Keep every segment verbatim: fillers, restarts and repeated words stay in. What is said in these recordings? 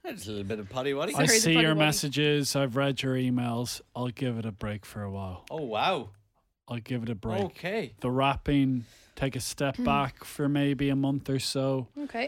That's a little bit of potty waddy. I Sorry, the see potty your waddy. messages. I've read your emails. I'll give it a break for a while. Oh, wow. I'll give it a break. Okay. The rapping, take a step back for maybe a month or so. Okay.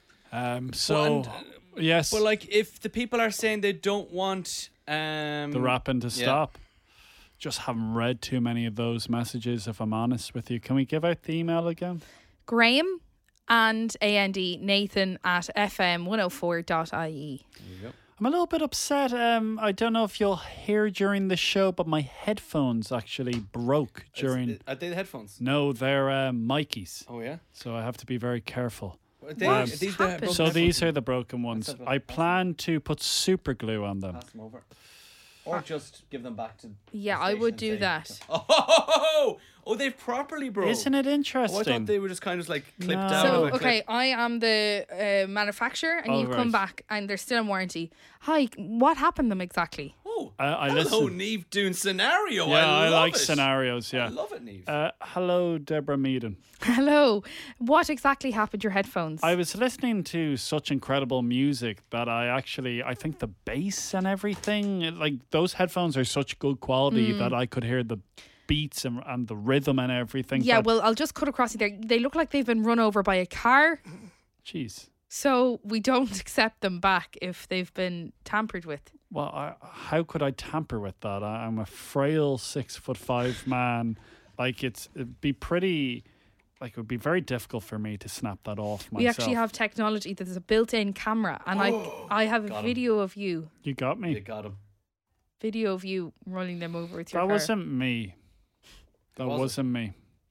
Um, so, Well, and, uh, yes, But, like, if the people are saying they don't want... Um, the rapping to yeah. stop. Just haven't read too many of those messages, if I'm honest with you. Can we give out the email again? Graham and A N D Nathan at f m one oh four dot i e. There you go. I'm a little bit upset. Um, I don't know if you'll hear during the show, but my headphones actually broke during. Is- Are they the headphones? No, they're um, Mikey's, Oh, yeah? so I have to be very careful. Are they, What are these the happened? broken So headphones? these are the broken ones. have a- I plan to put super glue on them. Pass them over. Or just give them back to... Yeah, the I station would and do say- that. Oh, ho, ho, ho! Oh, they've properly broke. Isn't it Oh, I interesting? thought they were just kind of like clipped No. down. So, with a okay, clip. I am the uh, manufacturer and Oh, you come right. back and they're still in warranty. Hi, what happened to them exactly? Oh, I- I hello, listen. Neve doing scenario. yeah, I, I, love like it. scenarios. I Yeah. love it, Neve. Uh, hello, Deborah Meaden. Hello. What exactly happened to your headphones? I was listening to such incredible music that I actually, I think the bass and everything, like those headphones are such good quality Mm. that I could hear the beats and, and the rhythm and everything. yeah, that- well, I'll just cut across you there. They look like they've been run over by a car. Jeez. So we don't accept them back if they've been tampered with. Well, I, how could I tamper with that? I, I'm a frail six foot five man. Like it's, it'd be pretty, like it would be very difficult for me to snap that off myself. We actually have technology that is a built-in camera, and I I have a Got 'em. video of you, You got me. You got him. video of you running them over with your That car. wasn't me. That wasn't. wasn't me.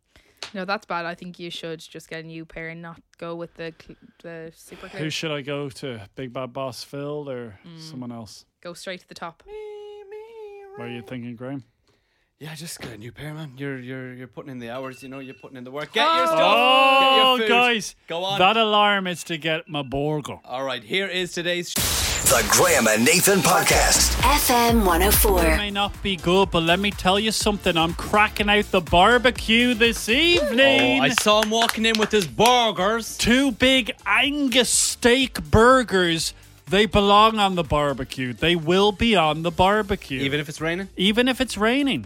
No, that's bad. I think you should just get a new pair and not go with the cl- the super glue. Who should I go to? Big Bad Boss Phil or Mm. someone else? Go straight to the top. What are you thinking, Graham? Yeah, just get a new pair, man. You're you're you're putting in the hours, you know. You're putting in the work. Get Oh. your stuff. Oh, Get your food. guys. Go on. That alarm is to get my burger. All right, here is today's. Sh- The Graham and Nathan Podcast. F M one oh It four. may not be good, but let me tell you something. I'm cracking out the barbecue this evening. oh, I saw him walking in with his burgers. Two big Angus steak burgers. They belong on the barbecue. They will be on the barbecue. Even if it's raining. Even if it's raining.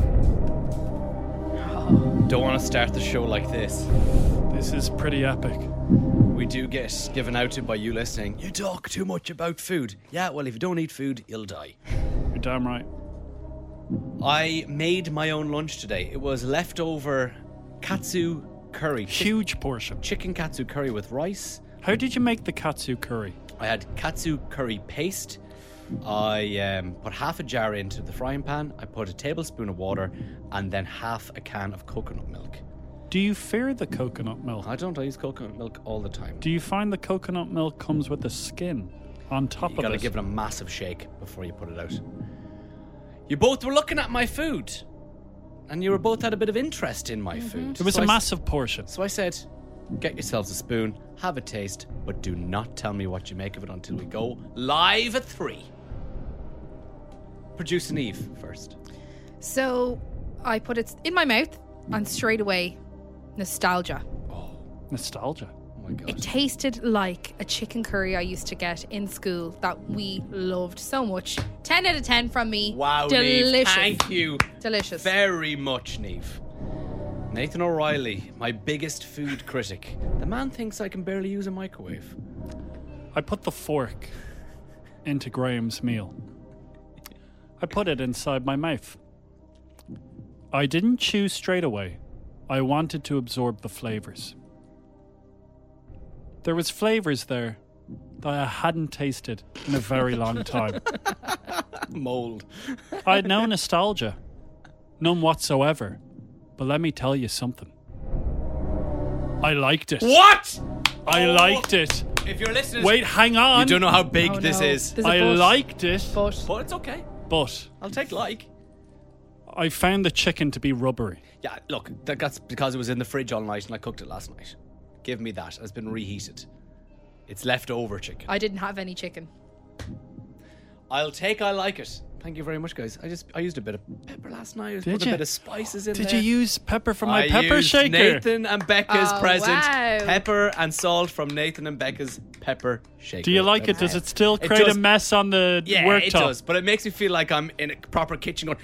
Don't want to start the show like this. This is pretty epic. We do get given out to by you listening. You talk too much about food. Yeah, well, if you don't eat food, you'll die. You're damn right. I made my own lunch today. It was leftover katsu curry. Chi- Huge portion. chicken katsu curry with rice. How did you make the katsu curry? I had katsu curry paste. I um, put half a jar into the frying pan. I put a tablespoon of water and then half a can of coconut milk. Do you fear the coconut milk? I don't. I use coconut milk all the time. Do you find the coconut milk comes with the skin on top You of gotta it? give it a massive shake before you put it out. You both were looking at my food, and you were both had a bit of interest in my food. It was So a I s- massive portion. So I said, get yourselves a spoon, have a taste, but do not tell me what you make of it until we go live at three. Producer Eve first. So I put it in my mouth and straight away, nostalgia. Nostalgia. Oh my god. It tasted like a chicken curry I used to get in school that we loved so much. ten out of ten from me. Wow, Delicious. Neve. Thank you Delicious. very much, Neve. Nathan O'Reilly, my biggest food critic. The man thinks I can barely use a microwave. I put the fork into Graham's meal. I put it inside my mouth. I didn't chew straight away. I wanted to absorb the flavors. There was flavors there that I hadn't tasted in a very long time. Mold. I had no nostalgia. None whatsoever. But let me tell you something. I liked it. What? I Oh. liked it. If you're listening, Wait, hang on. you don't know how big Oh, this no. is. There's a I but. liked it, But But it's okay. but I'll take like. I found the chicken to be rubbery. Yeah, look, that- that's because it was in the fridge all night and I cooked it last night. Give me that. It's been reheated. It's leftover chicken. I didn't have any chicken. I'll take I like it. Thank you very much, guys. I just I used a bit of pepper last night. I Did put you? a bit of spices in Did there. you use pepper from my I pepper used shaker? Nathan and Becca's Oh, present. wow. Pepper and salt from Nathan and Becca's pepper shaker. Do you like it? Does it still It create does. a mess on the Yeah, worktop? it does. But it makes me feel like I'm in a proper kitchen going...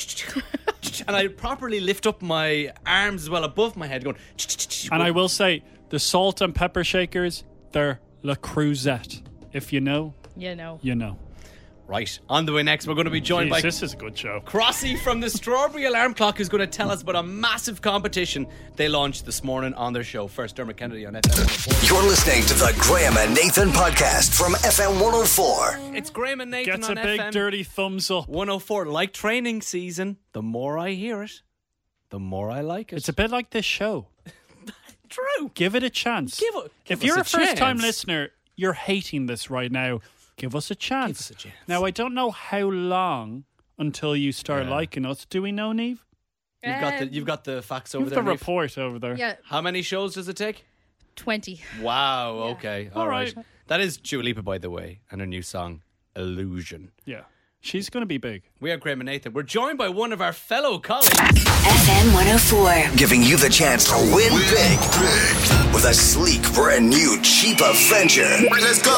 and I properly lift up my arms as well above my head going... And I will say, the salt and pepper shakers, they're Le Creuset. If you know, You know. you know. Right, on the way next, we're going to be joined Jeez, by this is a good show. Crossy from the Strawberry Alarm Clock, who's going to tell us about a massive competition they launched this morning on their show. First, Dermot Kennedy on F M one oh four. You're listening to the Graham and Nathan podcast from F M one oh four. It's Graham and Nathan Gets on a big F M dirty thumbs up. one oh four. Like training season, the more I hear it, the more I like it. It's a bit like this show. true. Give it a chance. Give it- give if you're us a a first time chance. listener, you're hating this right now. Give us a chance. us a chance. Now, I don't know how long until you start Yeah. liking us. Do we know, Neve? You've got the Um, you've got the facts You over have there. the Niamh. report over there. Yeah, How many shows does it take? twenty. Wow. Okay. All All right. right. That is Dua Lipa, by the way, and her new song, Illusion. Yeah. She's going to be big. We are Graham and Nathan. We're joined by one of our fellow colleagues. F M one oh four. Giving you the chance to win big with a sleek, brand new Jeep Avenger. Let's go.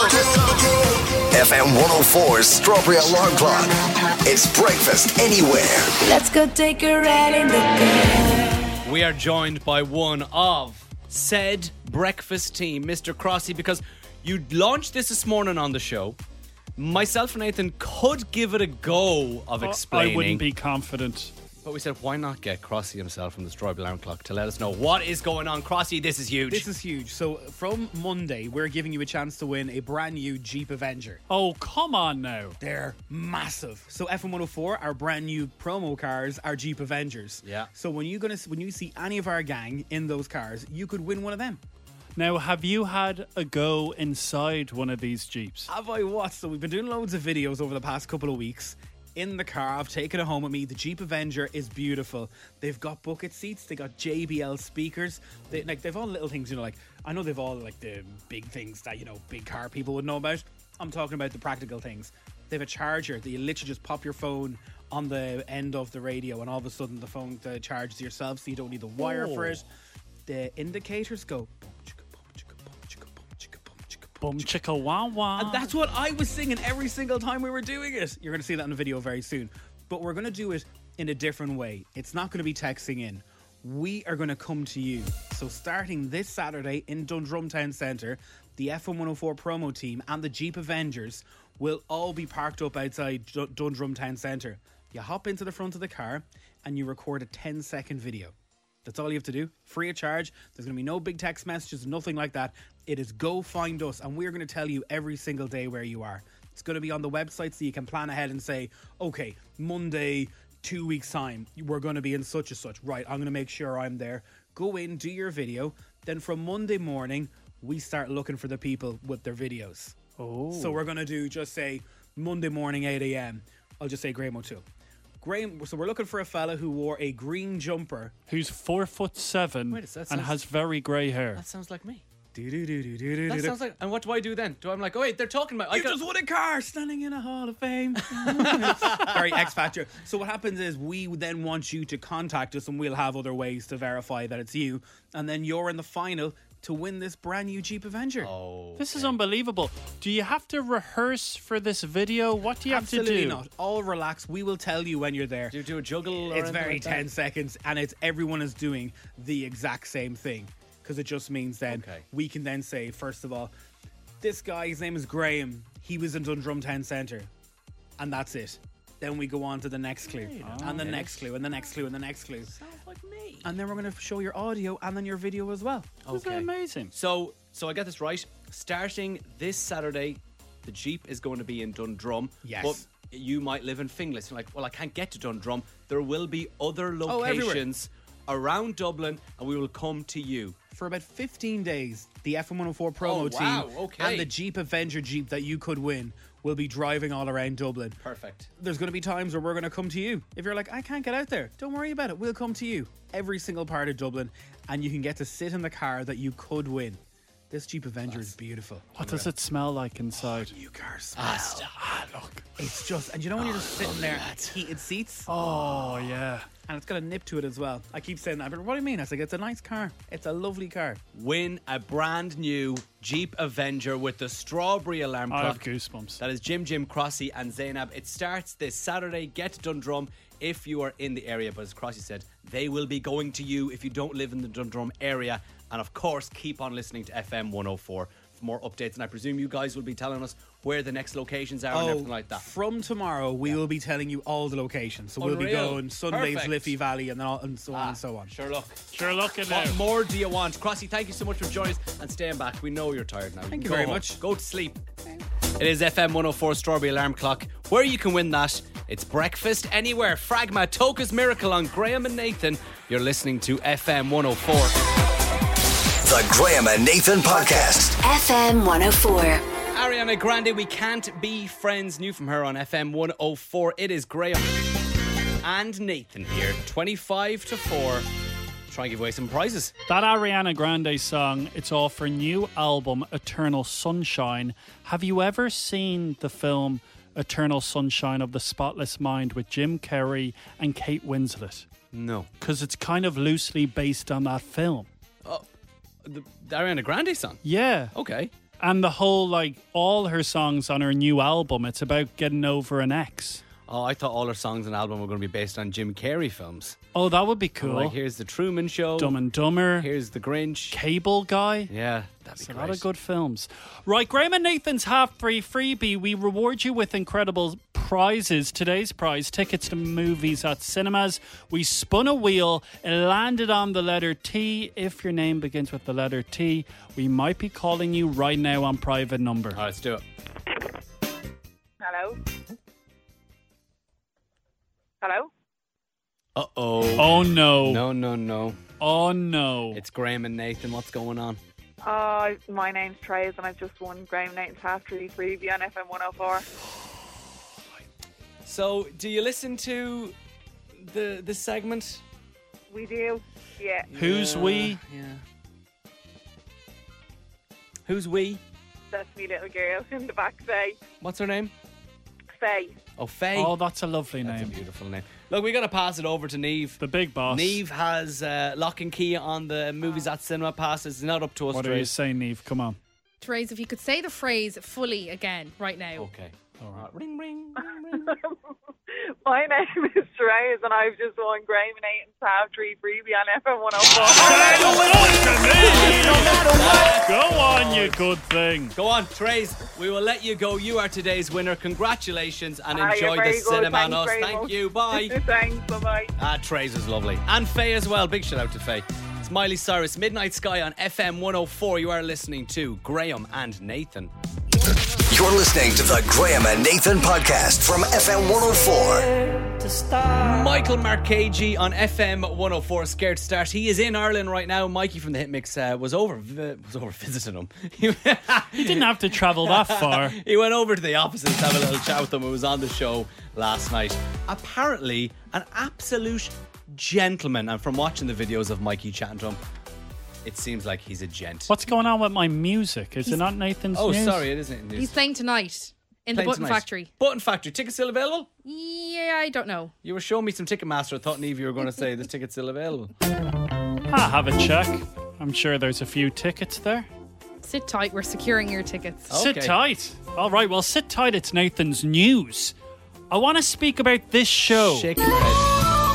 F M one oh four's Strawberry Alarm Clock. It's breakfast anywhere. Let's go take a ride in the car. We are joined by one of said breakfast team, Mister Crossy, because you launched this this morning on the show. Myself and Nathan could give it a go of explaining. I wouldn't be confident. But we said, why not get Crossy himself from the Strawberry Alarm Clock to let us know what is going on. Crossy, this is huge. This is huge. So from Monday, we're giving you a chance to win a brand new Jeep Avenger. Oh, come on now. They're massive. So F M one oh four, our brand new promo cars are Jeep Avengers. Yeah. So when you gonna when you see any of our gang in those cars, you could win one of them. Now, have you had a go inside one of these Jeeps? Have I what? So we've been doing loads of videos over the past couple of weeks. In the car, I've taken it home with me. The Jeep Avenger is beautiful. They've got bucket seats. They got J B L speakers. They like they've all little things, you know. Like I know they've all like the big things that you know big car people would know about. I'm talking about the practical things. They have a charger that you literally just pop your phone on the end of the radio, and all of a sudden the phone uh, charges yourself, so you don't need the wire for it. The indicators go. Bum chicka wah wah. And that's what I was singing every single time we were doing it. You're going to see that in the video very soon. But we're going to do it in a different way. It's not going to be texting in. We are going to come to you. So starting this Saturday in Dundrum Town Centre, the F M one oh four promo team and the Jeep Avengers will all be parked up outside D- Dundrum Town Centre. You hop into the front of the car and you record a ten second video. That's all you have to do. Free of charge. There's going to be no big text messages, nothing like that. It is go find us, and we're going to tell you every single day where you are. It's going to be on the website so you can plan ahead and say, okay, Monday, two weeks' time, we're going to be in such and such. Right, I'm going to make sure I'm there. Go in, do your video. Then from Monday morning, we start looking for the people with their videos. Oh. So we're going to do, just say, Monday morning, eight a.m. I'll just say Graham O'Toole. Graham, so we're looking for a fella who wore a green jumper. Who's four foot seven Wait, that and sounds- has very grey hair. That sounds like me. Do-do-do-do-do-do-do. That sounds like. And what do I do then? Do I'm like, oh wait, they're talking about. I You got, just won a car standing in a Hall of Fame. Very X Factor. So what happens is we then want you to contact us, and we'll have other ways to verify that it's you. And then you're in the final to win this brand new Jeep Avenger. Oh, This is unbelievable. Do you have to rehearse for this video? What do you have Absolutely to do? not. All relax. We will tell you when you're there. do you do a juggle? Or It's anything very like that? ten seconds, and it's everyone is doing the exact same thing, because it just means then Okay. we can then say, first of all, this guy, his name is Graham. He was in Dundrum Town Centre, and that's it. Then we go on to the next clue, and the next clue, and the next clue, and the next clue, Sounds like me. and then we're going to show your audio and then your video as well. This is Okay. amazing. So, so I get this right. Starting this Saturday, the Jeep is going to be in Dundrum. Yes. But you might live in Finglas. You're like, well, I can't get to Dundrum. There will be other Oh, everywhere. locations around Dublin, and we will come to you. For about fifteen days, the F M one oh four promo Oh, wow, team okay. and the Jeep Avenger Jeep that you could win will be driving all around Dublin. Perfect. There's going to be times where we're going to come to you. If you're like, I can't get out there, don't worry about it. We'll come to you. Every single part of Dublin, and you can get to sit in the car that you could win. This Jeep Avenger is beautiful. What does it smell like inside? New car smell. Ah, look. It's just, and you know when you're just sitting there, heated seats, Oh, yeah. and it's got a nip to it as well. I keep saying that, but what do you mean? I was like, it's a nice car. It's a lovely car. Win a brand new Jeep Avenger with the strawberry alarm I have clock. goosebumps. That is Jim Jim Crossy and Zainab. It starts this Saturday. Get to Dundrum if you are in the area. But as Crossy said, they will be going to you if you don't live in the Dundrum area. And of course, keep on listening to F M one oh four for more updates. And I presume you guys will be telling us where the next locations are and everything like that. From tomorrow, we will be telling you all the locations. So we'll be Unreal. going Sundays, Perfect. Liffey Valley, and, then all, and so on Ah, and so on. Sure, look. Sure, look at that. What more do you want? Crossy, thank you so much for joining us and staying back. We know you're tired now. Thank can you go very home. much. Go to sleep. It is F M one oh four Strawberry Alarm Clock. Where you can win that, it's breakfast anywhere. Fragma, Toka's Miracle on Graham and Nathan. You're listening to F M one oh four. The Graham and Nathan Podcast. F M one oh four. Ariana Grande, We Can't Be Friends. New from her on F M one oh four. It is Graham and Nathan here. twenty-five to four. Try and give away some prizes. That Ariana Grande song, it's off her new album, Eternal Sunshine. Have you ever seen the film Eternal Sunshine of the Spotless Mind with Jim Carrey and Kate Winslet? No. Because it's kind of loosely based on that film. The, the Ariana Grande song? Yeah. Okay. And the whole, like, all her songs on her new album, it's about getting over an ex. Oh, I thought all her songs and album were going to be based on Jim Carrey films. Oh, that would be cool. Like, here's The Truman Show. Dumb and Dumber. Here's The Grinch. Cable Guy. Yeah, that'd be It's a great. lot of good films. Right, Graham and Nathan's half-free freebie. We reward you with incredible prizes. Today's prize, tickets to movies at cinemas. We spun a wheel. It landed on the letter T. If your name begins with the letter T, we might be calling you right now on private number. All right, let's do it. Hello? Hello? Uh-oh. Oh, no. No, no, no. Oh, no. It's Graham and Nathan. What's going on? Uh, my name's Trez and I've just won Graham Nathan's half three freebie on F M one oh four. So, do you listen to the the segment? We do? Yeah. Who's Yeah, we? Yeah. Who's we? That's me little girl in the back, Faye. What's her name? Faye. Oh, Faye. Oh, that's a lovely That's a name. beautiful name. Look, we got to pass it over to Neve. The big boss. Neve has uh, lock and key on the movies at cinema passes. It's not up to us. What are you Trace. saying, Neve? Come on. Therese, if you could say the phrase fully again right now. Okay. All right. Ring, ring, ring, ring. My name is Trez and I've just won Graham Nathan's half three freebie on F M one oh four. Go on, you good thing. Go on, Trace. We will let you go. You are today's winner. Congratulations and Ah, you're enjoy the very good. cinema on Thanks us. very Thank much. you. Bye. Thanks, bye-bye. Ah, Trace was lovely. And Faye as well. Big shout out to Faye. It's Miley Cyrus, Midnight Sky on F M one oh four. You are listening to Graham and Nathan. You're listening to the Graham and Nathan Podcast from F M one oh four. Michael Marcaggi on F M one oh four. Scared to Start. He is in Ireland right now. Mikey from the Hit Mix uh, was over vi- was over visiting him. You didn't have to travel that far. He went over to the offices to have a little chat with them. It was on the show last night. Apparently, an absolute gentleman. And from watching the videos of Mikey chatting to him, it seems like he's a gent. What's going on with my music? Is it not Nathan's Oh, news? sorry, it isn't. He's playing tonight in the Playing Button tonight. Factory. Button Factory. Tickets still available? Yeah, I don't know. You were showing me some Ticketmaster. I thought, Neve, you were going to say this ticket's still available. Ah, have a check. I'm sure there's a few tickets there. Sit tight, we're securing your tickets. Sit Okay. tight. All right, well, sit tight. It's Nathan's news. I want to speak about this show. Shaking your head.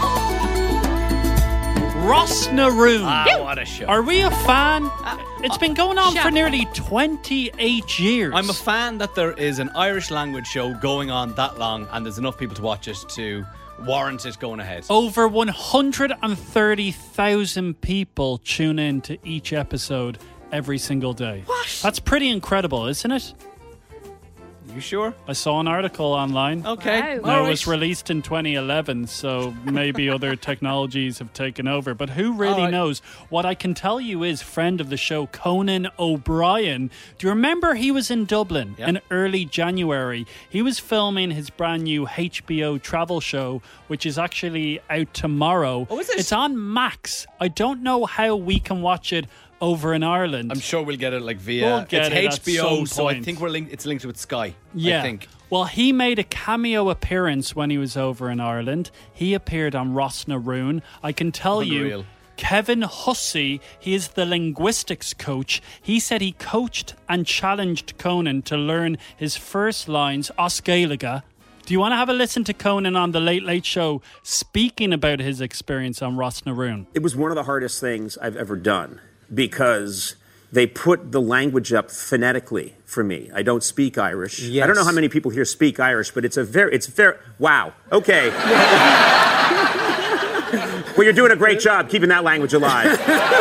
Ross Naroon. Ah, what a show. Are we a fan? It's been going on Shut for up. nearly twenty-eight years. I'm a fan that there is an Irish language show going on that long and there's enough people to watch it to warrant it going ahead. Over one hundred thirty thousand people tune in to each episode every single day. What? That's pretty incredible, isn't it? You sure? I saw an article online. Okay. Wow. Now, All it was right. released in twenty eleven, so maybe other technologies have taken over. But who really All right. knows? What I can tell you is, friend of the show, Conan O'Brien. Do you remember he was in Dublin Yeah. in early January? He was filming his brand new H B O travel show, which is actually out tomorrow. Oh, is it? It's on Max. I don't know how we can watch it over in Ireland. I'm sure we'll get it like via We'll get it's it at H B O, some so I point. think we're linked. It's linked with Sky. Yeah. I think. Well, he made a cameo appearance when he was over in Ireland. He appeared on Ross na Rún. I can tell you, Unreal. Kevin Hussey, he is the linguistics coach. He said he coached and challenged Conan to learn his first lines, Os Gaeilge. Do you want to have a listen to Conan on the Late Late Show speaking about his experience on Ross na Rún? It was one of the hardest things I've ever done because they put the language up phonetically for me. I don't speak Irish. Yes. I don't know how many people here speak Irish, but it's a very, it's very, wow. Okay. Well, you're doing a great job keeping that language alive.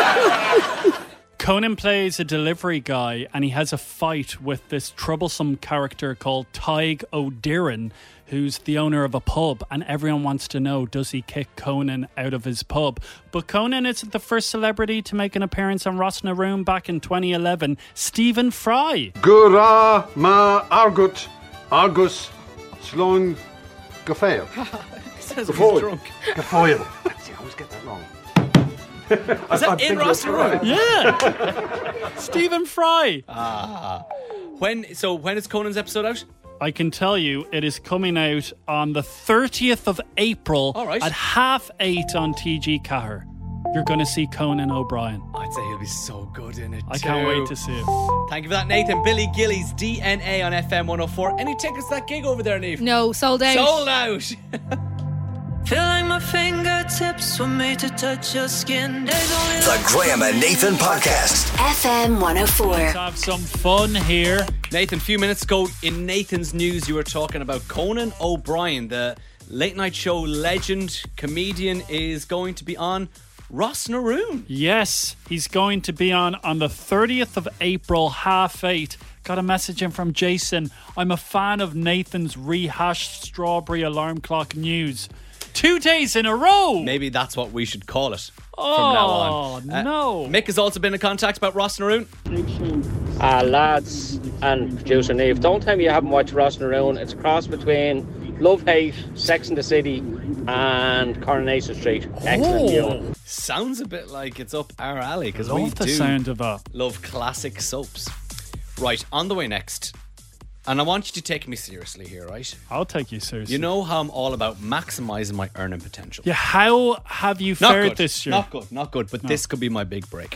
Conan plays a delivery guy and he has a fight with this troublesome character called Tig O'Dearn, who's the owner of a pub, and everyone wants to know, does he kick Conan out of his pub? But Conan isn't the first celebrity to make an appearance on Ross na Rún back in twenty eleven. Stephen Fry. Gura ma argut argus slón gafail. Says he's drunk. Gafail. I always get that wrong. Is that in Ross na Rún? Yeah. Stephen Fry. Ah. When? So when is Conan's episode out? I can tell you it is coming out on the thirtieth of April All right. at half eight on T G Cahir. You're going to see Conan O'Brien. I'd say he'll be so good in it. I can't too. wait to see it. Thank you for that, Nathan. Billy Gillies, D N A on F M one oh four. Any tickets to that gig over there, Neve? No, sold out. Sold out. Feel like my fingertips were made to touch your skin. There's only The Graham and Nathan Podcast. F M one oh four. Let's have some fun here. Nathan, a few minutes ago in Nathan's news, you were talking about Conan O'Brien, the late night show legend, comedian, is going to be on Ross na Rún. Yes, he's going to be on on the thirtieth of April, half eight. Got a message in from Jason. I'm a fan of Nathan's rehashed strawberry alarm clock news. Two days in a row. Maybe that's what we should call it Oh, from now on. Uh, no. Mick has also been in contact about Ross na Rún. Uh, lads and producer Neve, don't tell me you haven't watched Ross na Rún. It's a cross between Love Hate, Sex and the City and Coronation Street. Excellent viewing. Sounds a bit like it's up our alley because Love we the do sound of that. love classic soaps. Right, on the way next. And I want you to take me seriously here, right? I'll take you seriously. You know how I'm all about maximising my earning potential. Yeah, how have you Not fared good. this year? Not good, not good, but this could be my big break.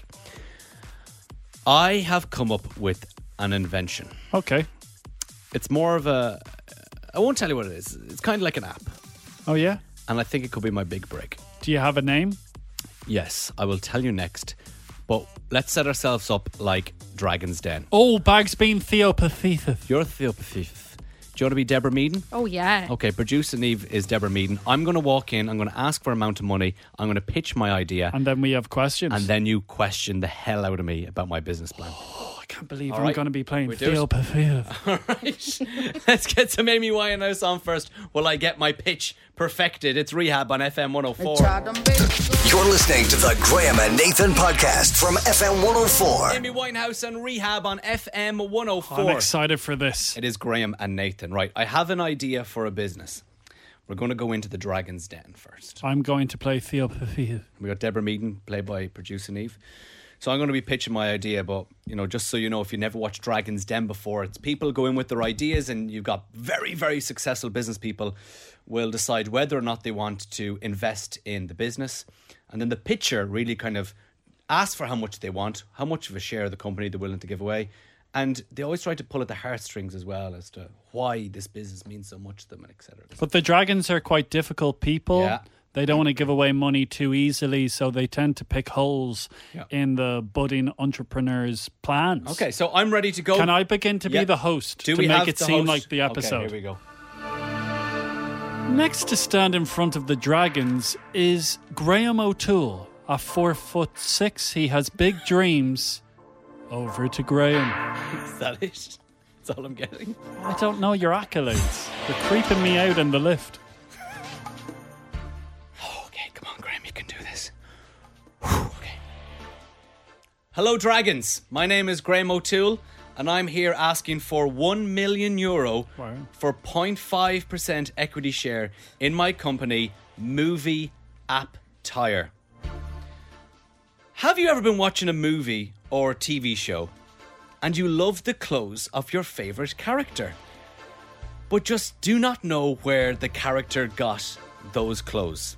I have come up with an invention. Okay. It's more of a... I won't tell you what it is. It's kind of like an app. Oh, yeah? And I think it could be my big break. Do you have a name? Yes, I will tell you next. But let's set ourselves up like Dragon's Den. Oh, Bags being Theopathesis. You're Theopathesis. Do you want to be Deborah Meaden? Oh, yeah. Okay, producer Neve is Deborah Meaden. I'm going to walk in, I'm going to ask for an amount of money, I'm going to pitch my idea, And then we have questions. and then you question the hell out of me about my business plan. Oh, I can't believe All I'm right. going to be playing We do it. Theopathesis. All right, let's get some Amy Winehouse on first while I get my pitch perfected. It's Rehab on F M one oh four. You're listening to the Graham and Nathan Podcast from F M one oh four. Amy Winehouse and Rehab on F M one oh four. I'm excited for this. It is Graham and Nathan. Right, I have an idea for a business. We're going to go into the Dragon's Den first. I'm going to play Theopathesis. We got Deborah Meaden, played by producer Neve. So I'm going to be pitching my idea, but, you know, just so you know, if you never watched Dragon's Den before, it's people go in with their ideas and you've got very, very successful business people will decide whether or not they want to invest in the business. And then the pitcher really kind of asks for how much they want, how much of a share of the company they're willing to give away. And they always try to pull at the heartstrings as well as to why this business means so much to them, and et cetera. But the dragons are quite difficult people. Yeah. They don't want to give away money too easily, so they tend to pick holes Yeah. in the budding entrepreneur's plans. Okay, so I'm ready to go. Can I begin to Yeah. be the host Do to we make have it the seem host? like the episode? Okay, here we go. Next to stand in front of the dragons is Graham O'Toole. At four foot six, he has big dreams. Over to Graham. Is that it? That's all I'm getting. I don't know your accolades. They're creeping me out in the lift. Okay, come on, Graham, you can do this. Whew, okay. Hello, dragons. My name is Graham O'Toole, and I'm here asking for one million euro Wow. for zero point five percent equity share in my company, Movie App Tire. Have you ever been watching a movie or T V show and you love the clothes of your favourite character, but just do not know where the character got those clothes?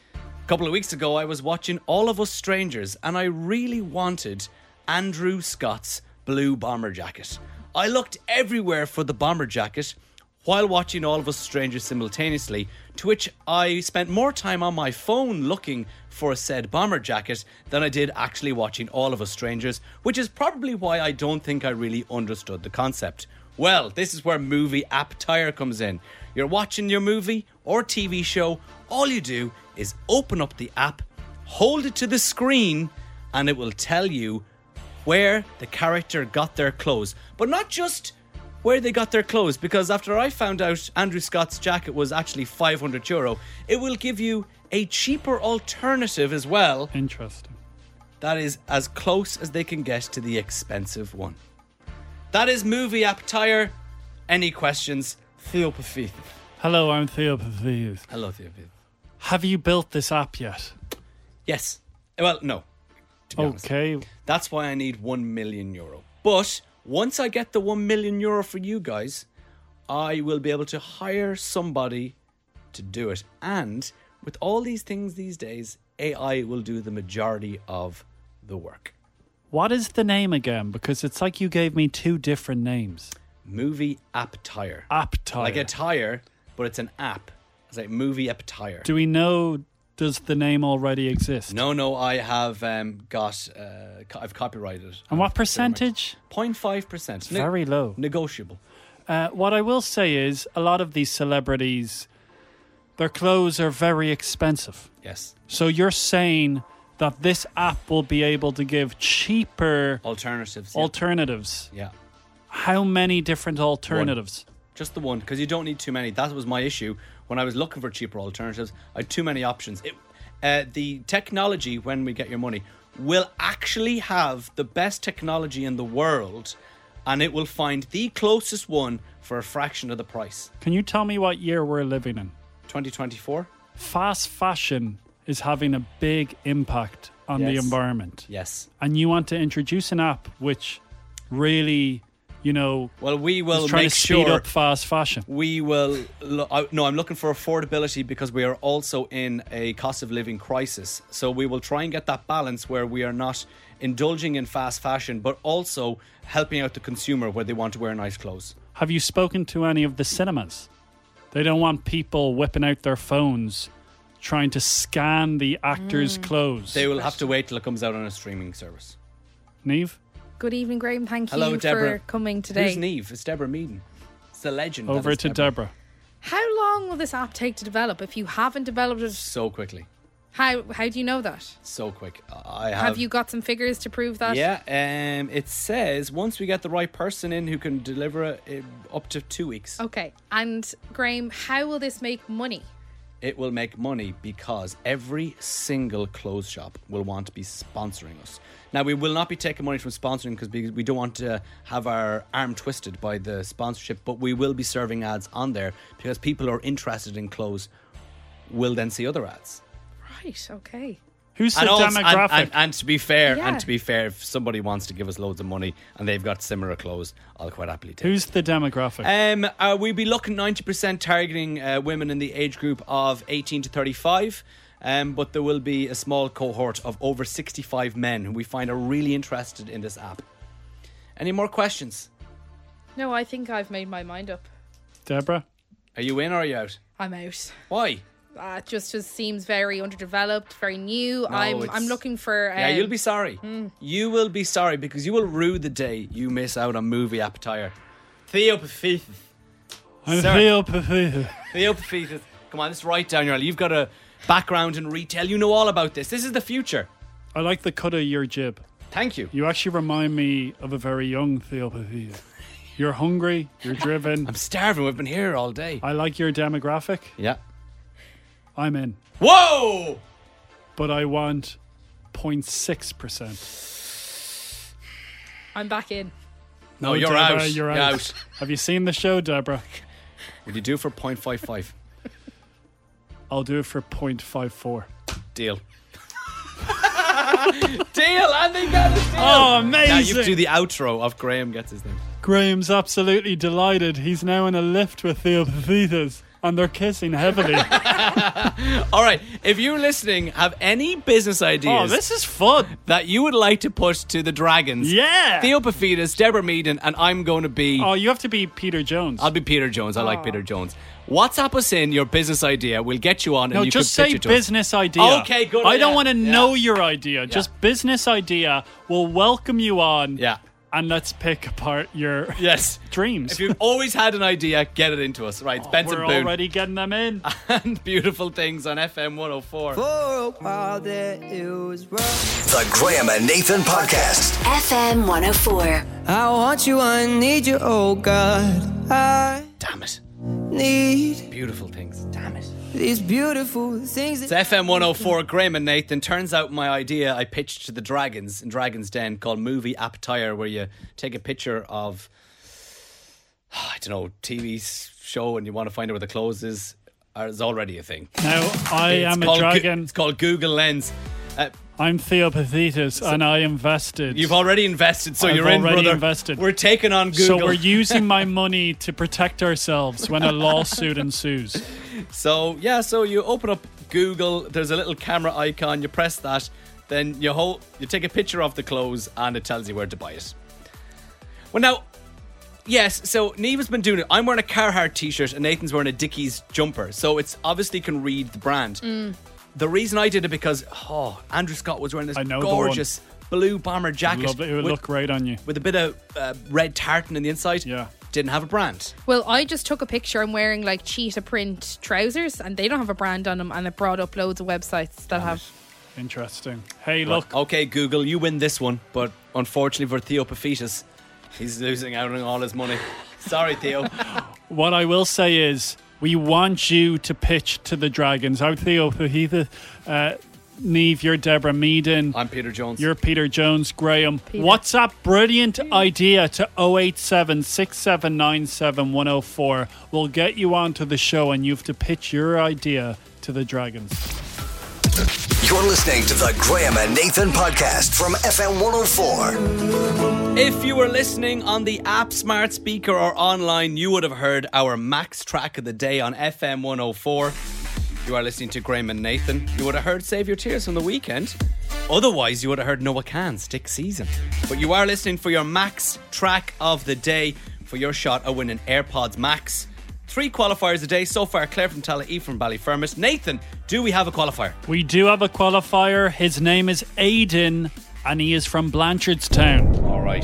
A couple of weeks ago, I was watching All of Us Strangers and I really wanted Andrew Scott's blue bomber jacket. I looked everywhere for the bomber jacket while watching All of Us Strangers simultaneously, to which I spent more time on my phone looking for a said bomber jacket than I did actually watching All of Us Strangers, which is probably why I don't think I really understood the concept. Well, this is where Movie App Tire comes in. You're watching your movie or T V show, all you do is open up the app, hold it to the screen, and it will tell you where the character got their clothes. But not just where they got their clothes, because after I found out Andrew Scott's jacket was actually five hundred euro, it will give you a cheaper alternative as well. Interesting. That is as close as they can get to the expensive one. That is Movie App Tire. Any questions? Theo Pafith. Hello, I'm Theo Pafith. Hello, Theo Pafith. Have you built this app yet? Yes. Well, no. To be okay. honest. That's why I need one million euro. But once I get the one million euro for you guys, I will be able to hire somebody to do it. And with all these things these days, A I will do the majority of the work. What is the name again? Because it's like you gave me two different names. Movie App Tire. App Tire. Like a tire, but it's an app. It's like Movie App Tire. Do we know, does the name already exist? No, no, I have um, got, uh, co- I've copyrighted it. And what percentage? zero point five percent. It's very low. Negotiable. Uh, what I will say is a lot of these celebrities, their clothes are very expensive. Yes. So you're saying that this app will be able to give cheaper alternatives. Yeah. Alternatives. Yeah. How many different alternatives? One. Just the one, because you don't need too many. That was my issue when I was looking for cheaper alternatives. I had too many options. It, uh, the technology, when we get your money, will actually have the best technology in the world, and it will find the closest one for a fraction of the price. Can you tell me what year we're living in? twenty twenty-four. Fast fashion is having a big impact on Yes. the environment. Yes. And you want to introduce an app which really, you know, well, we will is trying make to speed sure up fast fashion. We will. Lo- I, no, I'm looking for affordability because we are also in a cost of living crisis. So we will try and get that balance where we are not indulging in fast fashion, but also helping out the consumer where they want to wear nice clothes. Have you spoken to any of the cinemas? They don't want people whipping out their phones trying to scan the actors' Mm. clothes. They will have to wait till it comes out on a streaming service. Neve? Good evening, Graham. Thank Hello, you Deborah. for coming today. Who's Neve? It's Deborah Meaden. It's the legend. that Over is to Deborah. How long will this app take to develop? If you haven't developed it, So quickly. how how do you know that? So quick. I have. Have you got some figures to prove that? Yeah, um, it says once we get the right person in who can deliver it, it up to two weeks. Okay. And Graham, how will this make money? It will make money because every single clothes shop will want to be sponsoring us. Now, we will not be taking money from sponsoring because we we don't want to have our arm twisted by the sponsorship, but we will be serving ads on there because people who are interested in clothes will then see other ads. Right. Okay. Who's the And, also, and, demographic? and, and to be fair, Yeah. and to be fair, if somebody wants to give us loads of money and they've got similar clothes, I'll quite happily take it. Who's the demographic? Um, uh, we'll be looking ninety percent targeting uh, women in the age group of eighteen to thirty-five. Um, but there will be a small cohort of over sixty-five men who we find are really interested in this app. Any more questions? No, I think I've made my mind up. Deborah? Are you in or are you out? I'm out. Why? Uh, it just just seems very underdeveloped, very new. No, I'm it's- I'm looking for. Um, Yeah, you'll be sorry. hmm. You will be sorry because you will rue the day you miss out on Movie App Tire. Theo Pafith. I'm Sir. Theo Pafith. Theo Pafith. Come on, let's write down your. You've got a background in retail. You know all about this. This is the future. I like the cut of your jib. Thank you. You actually remind me of a very young Theo Pafith. You're hungry, you're driven. I'm starving. We've been here all day. I like your demographic. Yeah. I'm in. Whoa! But I want zero point six percent. I'm back in. No, you're Deborah, out. You're You're out. out. Have you seen the show, Deborah? Will you do for zero point five five? I'll do it for zero point five four. Deal. Deal, and they got it. Deal. Oh, amazing. Now you have to do the outro of Graham Gets His Name. Graham's absolutely delighted. He's now in a lift with the Theopathetas, and they're kissing heavily. All right, if you're listening, have any business ideas? Oh, this is fun. That you would like to push to the Dragons. Yeah. Theo Paphitis, Deborah Meaden, and I'm going to be... Oh, you have to be Peter Jones. I'll be Peter Jones. I Oh. like Peter Jones. WhatsApp us in your business idea. We'll get you on No, and you just can pitch say it to business us. idea. Okay, good. I don't yeah, want to yeah. know your idea. Just business idea. We'll welcome you on. Yeah. And let's pick apart your yes dreams. If you've always had an idea, get it into us. Right, it's Benson We're Boone. already getting them in. And Beautiful Things on F M one oh four. For a while there it was rough. The Graham and Nathan Podcast. F M one oh four. I want you, I need you, oh God. I Damn it. need Beautiful Things. Damn it. these beautiful things. It's F M one oh four, Graham and Nathan. Turns out my idea I pitched to the Dragons in Dragon's Den called Movie Appetire, where you take a picture of, I don't know, T V show and you want to find out where the clothes is. Or it's already a thing. Now, I It's am a called Go- dragon. it's called Google Lens. Uh, I'm Theopathetus, and I invested. You've already invested, so I've you're in, already brother. invested. We're taking on Google. So we're using my money to protect ourselves when a lawsuit ensues. So, yeah, so you open up Google, there's a little camera icon, you press that, then you hold, you take a picture of the clothes and it tells you where to buy it. Well, now, yes, so Niamh has been doing it. I'm wearing a Carhartt t-shirt and Nathan's wearing a Dickies jumper, so it's obviously can read the brand. Mm. The reason I did it because, oh, Andrew Scott was wearing this I know the gorgeous blue bomber jacket. Love it. It would with, look great on you. with a bit of uh, red tartan in the inside. Yeah. Didn't have a brand. Well, I just took a picture. I'm wearing like cheetah print trousers, and they don't have a brand on them. And it brought up loads of websites that have. Interesting. Hey, Right. look. Okay, Google, you win this one, but unfortunately for Theo Paphitis, he's losing out on all his money. Sorry, Theo. What I will say is, we want you to pitch to the Dragons. I'm Theopathetus. Uh, Niamh, you're Deborah Meaden. I'm Peter Jones. You're Peter Jones. Graham. Peter. WhatsApp brilliant idea to oh eight seven, six seven nine seven, one oh four. We'll get you onto the show and you have to pitch your idea to the Dragons. You're listening to the Graham and Nathan Podcast from F M one oh four. If you were listening on the app, smart speaker, or online, you would have heard our max track of the day on F M one oh four. You are listening to Graham and Nathan. You would have heard Save Your Tears from the Weekend. Otherwise, you would have heard Noah Kahan's Stick Season. But you are listening for your max track of the day for your shot at winning AirPods Max. Three qualifiers a day so far. Claire from Tallaght from Ballyfermot. Nathan, do we have a qualifier? We do have a qualifier. His name is Aidan and he is from Blanchardstown. All right.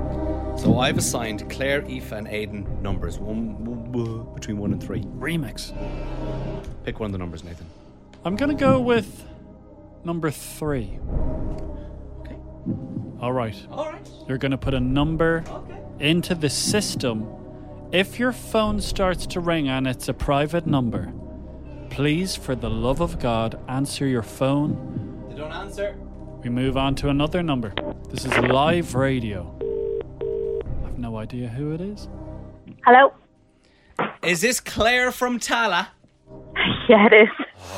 So I've assigned Claire, Aoife and Aidan numbers. One, one between one and three. Remix. Pick one of the numbers, Nathan. I'm going to go with number three. Okay. All right. All right. You're going to put a number Okay. into the system. If your phone starts to ring and it's a private number, please, for the love of God, answer your phone. They don't answer. We move on to another number. This is live radio. I have no idea who it is. Hello? Is this Claire from Tala? Yeah, it is.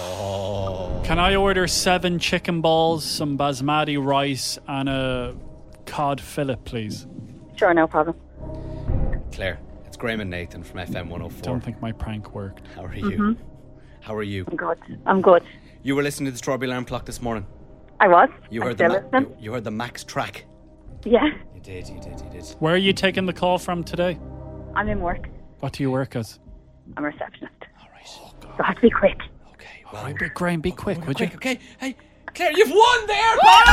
Can I order seven chicken balls, some basmati rice, and a cod fillet, please? Sure, no problem. Claire, it's Graham and Nathan from F M one oh four. Don't think my prank worked. How are you? Mhm. How are you? I'm good. I'm good. You were listening to the Strawberry Alarm Clock this morning. I was. You I'm heard the still ma- listening. you, you heard the max track. Yeah, You did, you did, you did. Where are you taking the call from today? I'm in work. What do you work as? I'm a receptionist. All right. So I have to be quick. Okay. All Well, right, but Graham, be quick, would you? quick, okay. Hey, Claire, you've won there.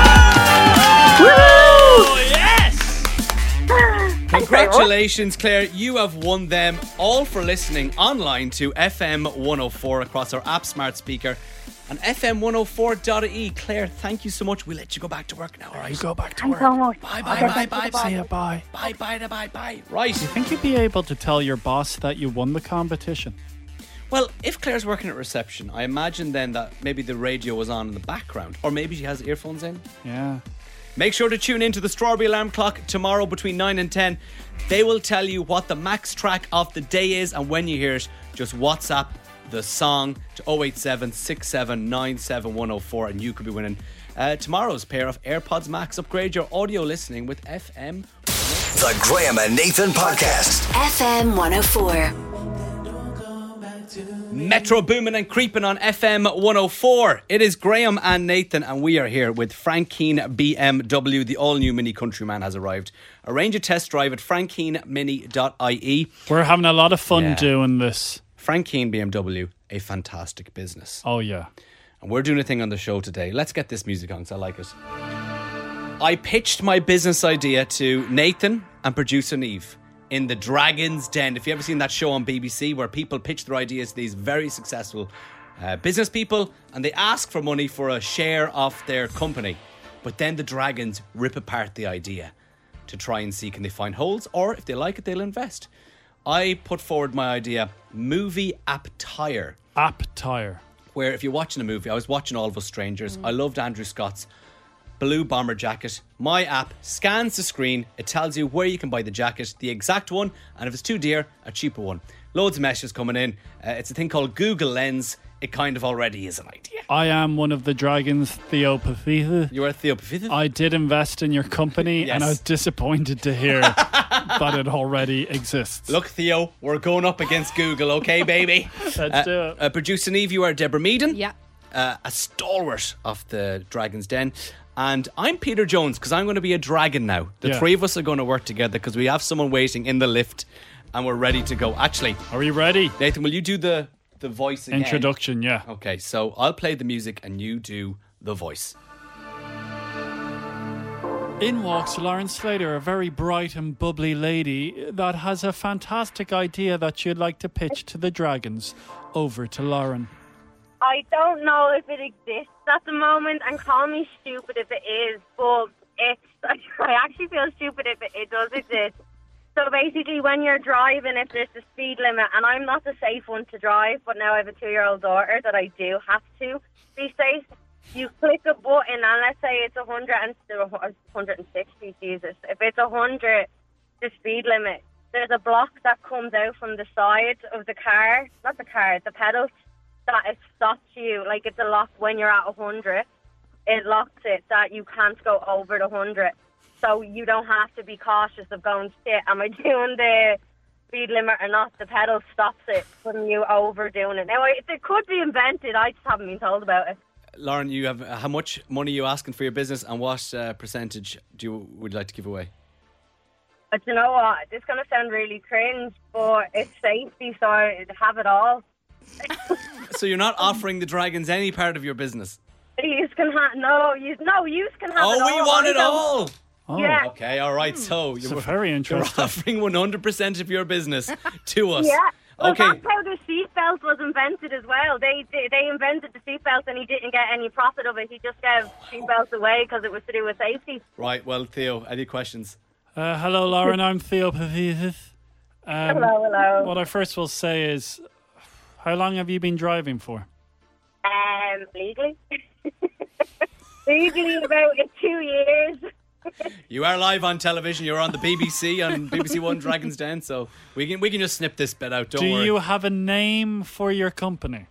Woo! Oh, yes! Thanks very much. Congratulations, Claire. You have won them all for listening online to F M one oh four across our app smart speaker and F M one oh four dot I E. Claire, thank you so much. We'll let you go back to work now, all right? You go back to Thanks work. so much. Bye, Okay, bye, bye, thanks bye, for the bye. See ya, bye. Bye, bye, bye, bye, bye. Right. Do you think you'd be able to tell your boss that you won the competition? Well, if Claire's working at reception, I imagine then that maybe the radio was on in the background, or maybe she has earphones in. Yeah. Make sure to tune in to the Strawberry Alarm Clock tomorrow between nine and ten. They will tell you what the max track of the day is, and when you hear it, just WhatsApp the song to oh eight seven, six seven nine seven, one oh four and you could be winning uh, tomorrow's pair of AirPods Max. Upgrade your audio listening with F M. The Graham and Nathan Podcast. F M one oh four. Metro booming and creeping on F M one oh four. It is Graham and Nathan, and we are here with Frankine B M W. The all-new Mini Countryman has arrived. Arrange a test drive at frankine mini dot I E. We're having a lot of fun Yeah. doing this. Frankine B M W, a fantastic business. Oh, yeah. And we're doing a thing on the show today. Let's get this music on, because I like it. I pitched my business idea to Nathan and producer Neve in the Dragon's Den. If you've ever seen that show on B B C where people pitch their ideas to these very successful uh, business people and they ask for money for a share of their company, but then the dragons rip apart the idea to try and see can they find holes, or if they like it, they'll invest. I put forward my idea, Movie App Tire. App Tire. Where if you're watching a movie, I was watching All of Us Strangers. I loved Andrew Scott's blue bomber jacket. My app scans the screen. It tells you where you can buy the jacket, the exact one, and if it's too dear, a cheaper one. Loads of messages coming in. Uh, it's a thing called Google Lens. It kind of already is an idea. I am one of the dragons, Theopathy. You are Theopathy? I did invest in your company, Yes. and I was disappointed to hear that it already exists. Look, Theo, we're going up against Google, okay, baby? Let's uh, do it. Uh, producer Neve, you are Deborah Meaden. Yeah. Uh, a stalwart of the Dragon's Den. And I'm Peter Jones, because I'm going to be a dragon now. The Yeah. three of us are going to work together because we have someone waiting in the lift and we're ready to go. Actually, Are we ready? Nathan, will you do the, the voice again? Introduction, yeah. Okay, so I'll play the music and you do the voice. In walks Lauren Slater, a very bright and bubbly lady that has a fantastic idea that she'd like to pitch to the dragons. Over to Lauren. I don't know if it exists at the moment, and call me stupid if it is, but it's, I actually feel stupid if it, it does exist. So basically, when you're driving, if there's a speed limit, and I'm not the safe one to drive, but now I have a two-year-old daughter that I do have to be safe, you click a button, and let's say it's one hundred and one hundred sixty, Jesus. If it's one hundred, the speed limit, there's a block that comes out from the side of the car, not the car, the pedals, that it stops you, like it's a lock when you're at one hundred. It locks it that you can't go over the one hundred. So you don't have to be cautious of going, shit, am I doing the speed limit or not? The pedal stops it from you overdoing it. Now, it, it could be invented. I just haven't been told about it. Lauren, you have how much money are you asking for your business, and what uh, percentage do you would you like to give away? But you know what? This is going to sound really cringe, but it's safety, so I have it all. So you're not offering the dragons any part of your business? You can have no, you no, you can have Oh, it all. we want I it don't- all. Oh. Yeah. Okay, all right. So It's you're, very you're interesting. offering one hundred percent of your business to us. Yeah. Well, Okay. that's how the seatbelt was invented as well. They, they they invented the seatbelt and he didn't get any profit of it. He just gave seatbelts away because it was to do with safety. Right. Well, Theo, any questions? Uh, hello, Lauren. I'm Theopathy. Um, Hello, hello. What I first will say is, how long have you been driving for? Um, legally. legally about two years. You are live on television. You're on the B B C on B B C One Dragon's Den, so we can we can just snip this bit out. Don't Do worry. you have a name for your company?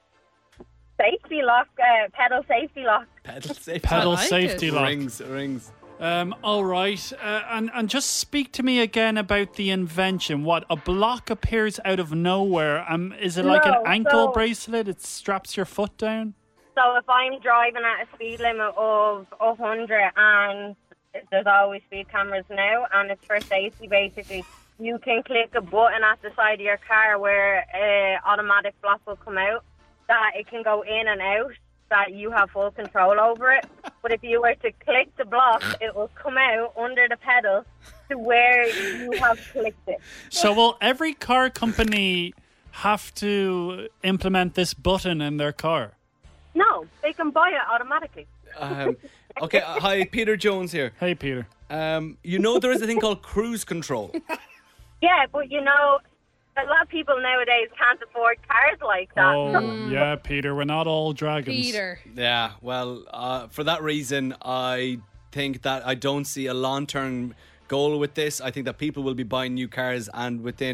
Safety lock, uh, pedal safety lock. Pedal safety. Pedal I like safety it. lock. Rings, rings. Um, all right, uh, and and just speak to me again about the invention. What, a block appears out of nowhere? Um, is it like No, an ankle so- bracelet? It straps your foot down. So if I'm driving at a speed limit of one hundred and there's always speed cameras now and it's for safety basically, you can click a button at the side of your car where an automatic block will come out, that it can go in and out, that you have full control over it. But if you were to click the block, it will come out under the pedal to where you have clicked it. So will every car company have to implement this button in their car? No, they can buy it automatically. Um, okay. uh, Hi, Peter Jones here. Hey, Peter. Um, you know there is a thing called cruise control. Yeah, but you know, a lot of people nowadays can't afford cars like that. Oh, yeah, Peter. We're not all dragons. Peter. Yeah. Well, uh, for that reason, I think that I don't see a long-term goal with this. I think that people will be buying new cars, and within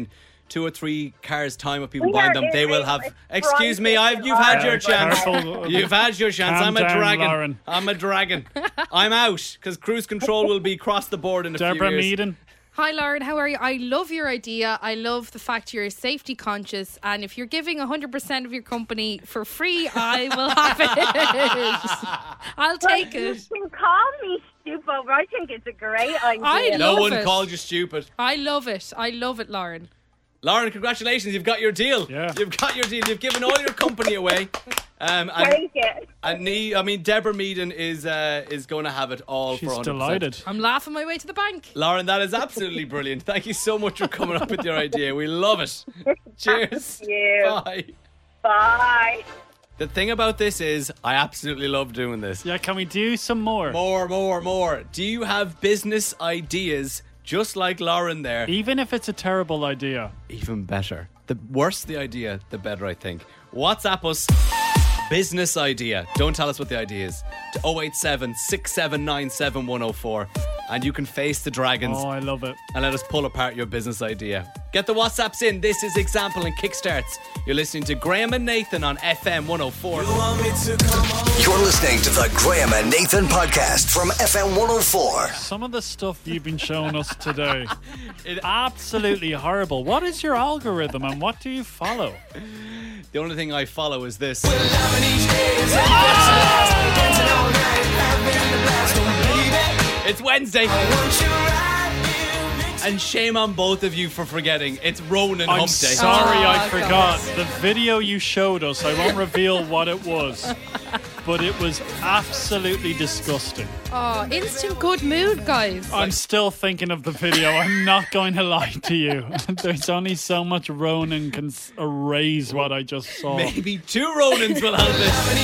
two or three cars time of people We buying are them, they in will a- have. a Excuse me, crisis I've you've had Uh, your chance. careful. You've had your chance. Calm I'm a down, dragon. Lauren. I'm a dragon. I'm out because cruise control will be across the board in a Deborah few years. Meaden. Hi, Lauren. How are you? I love your idea. I love the fact you're safety conscious. And if you're giving one hundred percent of your company for free, I will have it. I'll take You it. can call me stupid, but I think it's a great idea. I No love one it. called you stupid. I love it. I love it, Lauren. Lauren, congratulations. You've got your deal. Yeah. You've got your deal. You've given all your company away. Um, and, Take it. and Nee, I mean, Deborah Meaden is uh, is going to have it all She's for one hundred percent. delighted. I'm laughing my way to the bank. Lauren, that is absolutely brilliant. Thank you so much for coming up with your idea. We love it. Cheers. Thank you. Bye. Bye. The thing about this is, I absolutely love doing this. Yeah, can we do some more? More, more, more. Do you have business ideas just like Lauren there? Even if it's a terrible idea. Even better. The worse the idea, the better, I think. WhatsApp us business idea. Don't tell us what the idea is. To oh eight seven, six seven nine, seven one oh four. And you can face the dragons Oh, I love it. and let us pull apart your business idea. Get the WhatsApps in. This is Example and Kickstarts. You're listening to Graham and Nathan on F M one oh four. You're listening to the Graham and Nathan podcast from F M one oh four. Some of the stuff you've been showing us today, it absolutely horrible. What is your algorithm and what do you follow? The only thing I follow is this. It's Wednesday. And shame on both of you for forgetting. It's Ronan I'm Hump Day. sorry I Oh, forgot. God. The video you showed us, I won't reveal what it was, but it was absolutely disgusting. Oh, instant good mood, guys. I'm still thinking of the video. I'm not going to lie to you. There's only so much Ronan can s- erase what I just saw. Maybe two Ronans will help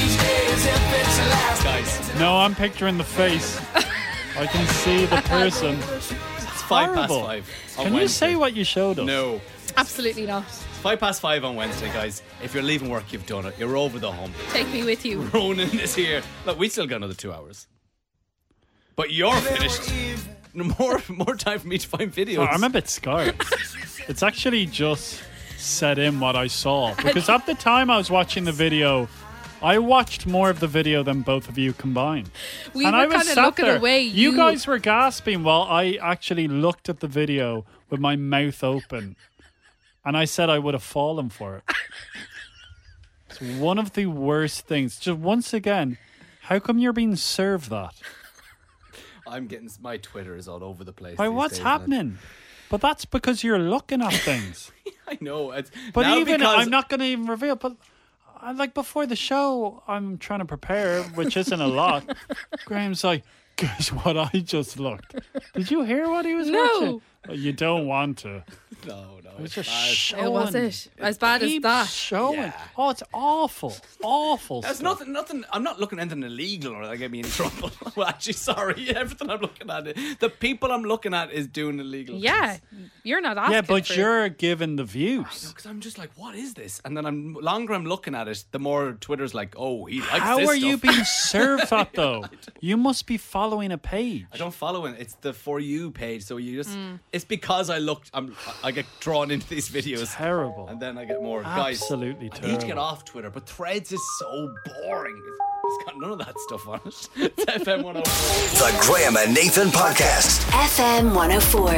it. Guys, No, I'm picturing the face. I can see the person. it's five past Horrible. five. on Can you Wednesday. say what you showed us? No. Absolutely not. It's five past five on Wednesday, guys. If you're leaving work, you've done it. You're over the hump. Take me with you. Ronan is here. Look, we still got another two hours. But you're finished. More more time for me to find videos. Oh, I'm a bit scared. It's actually just set in what I saw. Because at the time I was watching the video, I watched more of the video than both of you combined. We and were I was kind of sat looking there. away. You guys were gasping while I actually looked at the video with my mouth open. And I said I would have fallen for it. It's one of the worst things. Just once again, how come you're being served that? I'm getting my Twitter is all over the place. Why, these what's days, man. happening? But that's because you're looking at things. I know. It's, But now even because I'm not going to even reveal. But I, like before the show, I'm trying to prepare, which isn't a lot. Graham's like, "Guess what? I just looked. Did you hear what he was No. watching? Well, you don't want to. No, no. It was it's just bad. showing. It was it. As bad as Keep that. Showing. Yeah. Oh, it's awful. Awful. That's stuff. nothing. Nothing. I'm not looking at anything illegal or that get me in trouble. Well, actually, sorry. Everything I'm looking at, the people I'm looking at is doing illegal. Yeah, you're not asking Yeah, but for you're giving the views. Because I'm just like, what is this? And then I'm longer I'm looking at it, the more Twitter's like, oh, he likes How this are you stuff. being served that though? You must be following a page. I don't follow it. It's the For You page. So you just, it's because I looked, I'm, I get drawn into these videos. Terrible. And then I get more. Guys, Absolutely I terrible. need to get off Twitter, but Threads is so boring. It's, it's got none of that stuff on it. It's F M one oh four. The Graham and Nathan podcast. F M one oh four.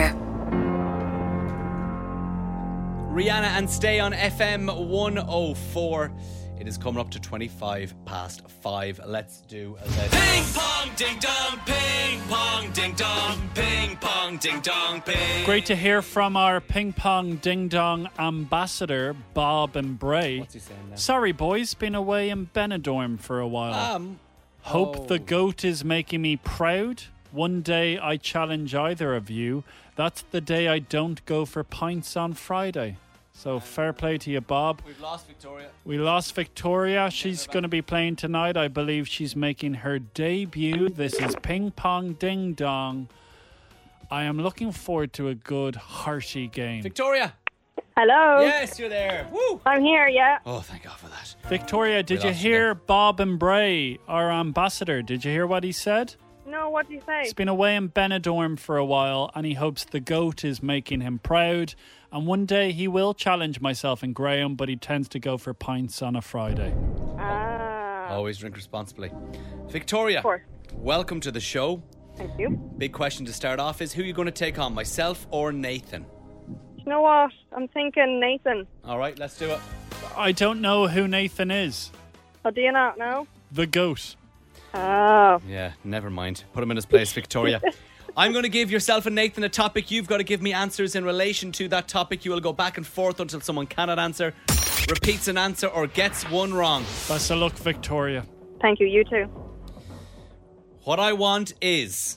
Rihanna and Stay on F M one oh four. It is coming up to twenty-five past five. Let's do a let's. Ping pong ding dong, ping pong ding dong, ping pong ding dong, ping. Great to hear from our ping pong ding dong ambassador, Bob and Bray. What's he saying now? Sorry, boys, been away in Benidorm for a while. Um, Hope oh. the goat is making me proud. One day I challenge either of you. That's the day I don't go for pints on Friday. So fair play to you, Bob. We've lost Victoria. We lost Victoria. She's going to be playing tonight. I believe she's making her debut. This is Ping Pong Ding Dong. I am looking forward to a good, hearty game. Victoria. Hello. Yes, you're there. Woo. I'm here, yeah. Oh, thank God for that. Victoria, did We you lost you hear Bob and Bray, our ambassador? Did you hear what he said? No, what do you say? He's been away in Benidorm for a while and he hopes the goat is making him proud. And one day he will challenge myself and Graham, but he tends to go for pints on a Friday. Ah. Always drink responsibly. Victoria, Of course. welcome to the show. Thank you. Big question to start off is who are you going to take on, myself or Nathan? You know what? I'm thinking Nathan. All right, let's do it. I don't know who Nathan is. Oh, do you not know? The goat. Oh. Yeah, never mind. Put him in his place, Victoria. I'm going to give yourself and Nathan a topic. You've got to give me answers in relation to that topic. You will go back and forth until someone cannot answer, repeats an answer, or gets one wrong. Best of luck, Victoria. Thank you. You too. What I want is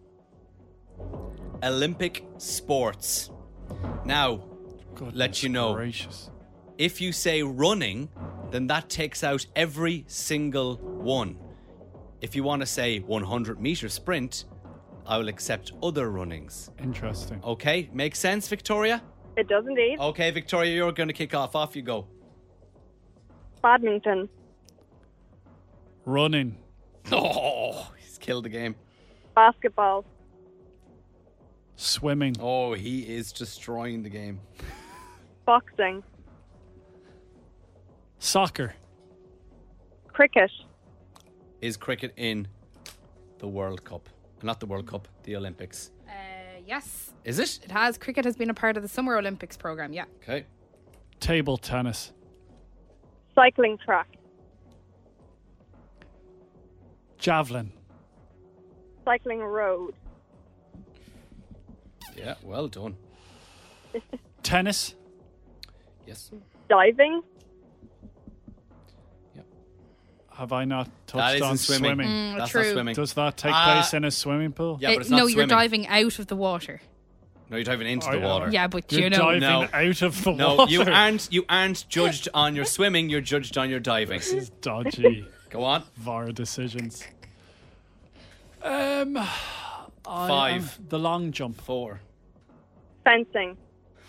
Olympic sports. Now, let you know, gracious. if you say running, then that takes out every single one. If you want to say one hundred metre sprint, I will accept other runnings. Interesting. Okay, makes sense, Victoria? It does indeed. Okay, Victoria, you're going to kick off. Off you go. Badminton. Running. Oh, he's killed the game. Basketball. Swimming. Oh, he is destroying the game. Boxing. Soccer. Cricket. Is cricket in the World Cup? Not the World Cup, the Olympics. Uh, yes. Is it? It has. Cricket has been a part of the Summer Olympics program, yeah. Okay. Table tennis. Cycling track. Javelin. Cycling road. Yeah, well done. Tennis. Yes. Diving. Have I not That touched isn't on swimming. swimming? Mm, That's true. not swimming. Does that take Ah. place in a swimming pool? Yeah, but Uh, it's no, not you're swimming. diving out of the water. No, you're diving into I the know. water. Yeah, but You're you know. diving No. out of the No, water. you aren't. You aren't judged on your swimming. You're judged on your diving. This is dodgy. Go on. V A R decisions. Um, I Five. am the long jump. Four. Fencing.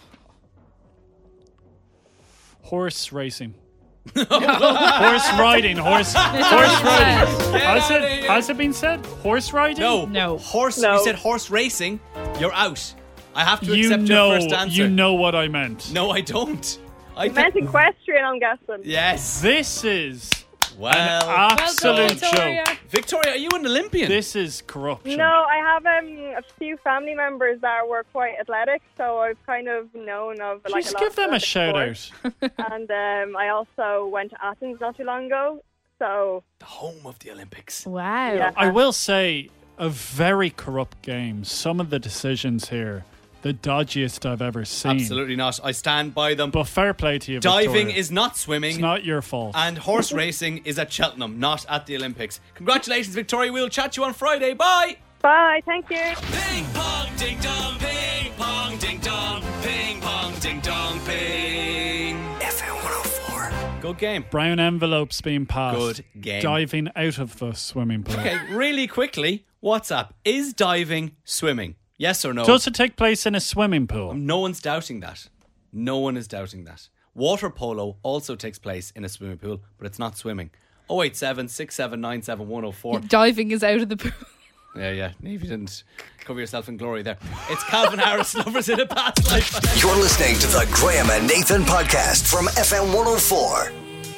Horse racing. Horse riding. Horse. Horse riding. Get Has outta it? here. Has it been said? Horse riding. No. No. Horse. No. You said horse racing. You're out. I have to You accept know. your first answer. You know what I meant. No, I don't. I You meant think. equestrian, I'm guessing. Yes. This is Well. an absolute Victoria. joke. Victoria, are you an Olympian? This is corruption. No, I have um, a few family members that were quite athletic, so I've kind of known of like Just a lot give of them a Olympic shout sports. out. And um, I also went to Athens not too long ago, so the home of the Olympics. Wow. yeah. I will say, a very corrupt game. Some of the decisions here, the dodgiest I've ever seen. Absolutely not. I stand by them. But fair play to you, Diving Victoria. is not swimming. It's not your fault. And horse racing is at Cheltenham, not at the Olympics. Congratulations, Victoria. We'll chat to you on Friday. Bye. Bye, thank you. Ping pong ding dong, ping pong ding dong, ping pong ding dong, ping. F M one oh four. Good game. Brown envelopes being passed. Good game. Diving out of the swimming pool. Okay, really quickly, WhatsApp. Is diving swimming? Yes or no? Does it take place in a swimming pool? No one's doubting that. No one is doubting that. Water polo also takes place in a swimming pool, but it's not swimming. oh eight seven, six seven nine seven, one oh four. Diving is out of the pool. Yeah, yeah. If you didn't cover yourself in glory there. It's Calvin Harris, Lovers in a Past Life. You're listening to the Graham and Nathan podcast from F M one oh four.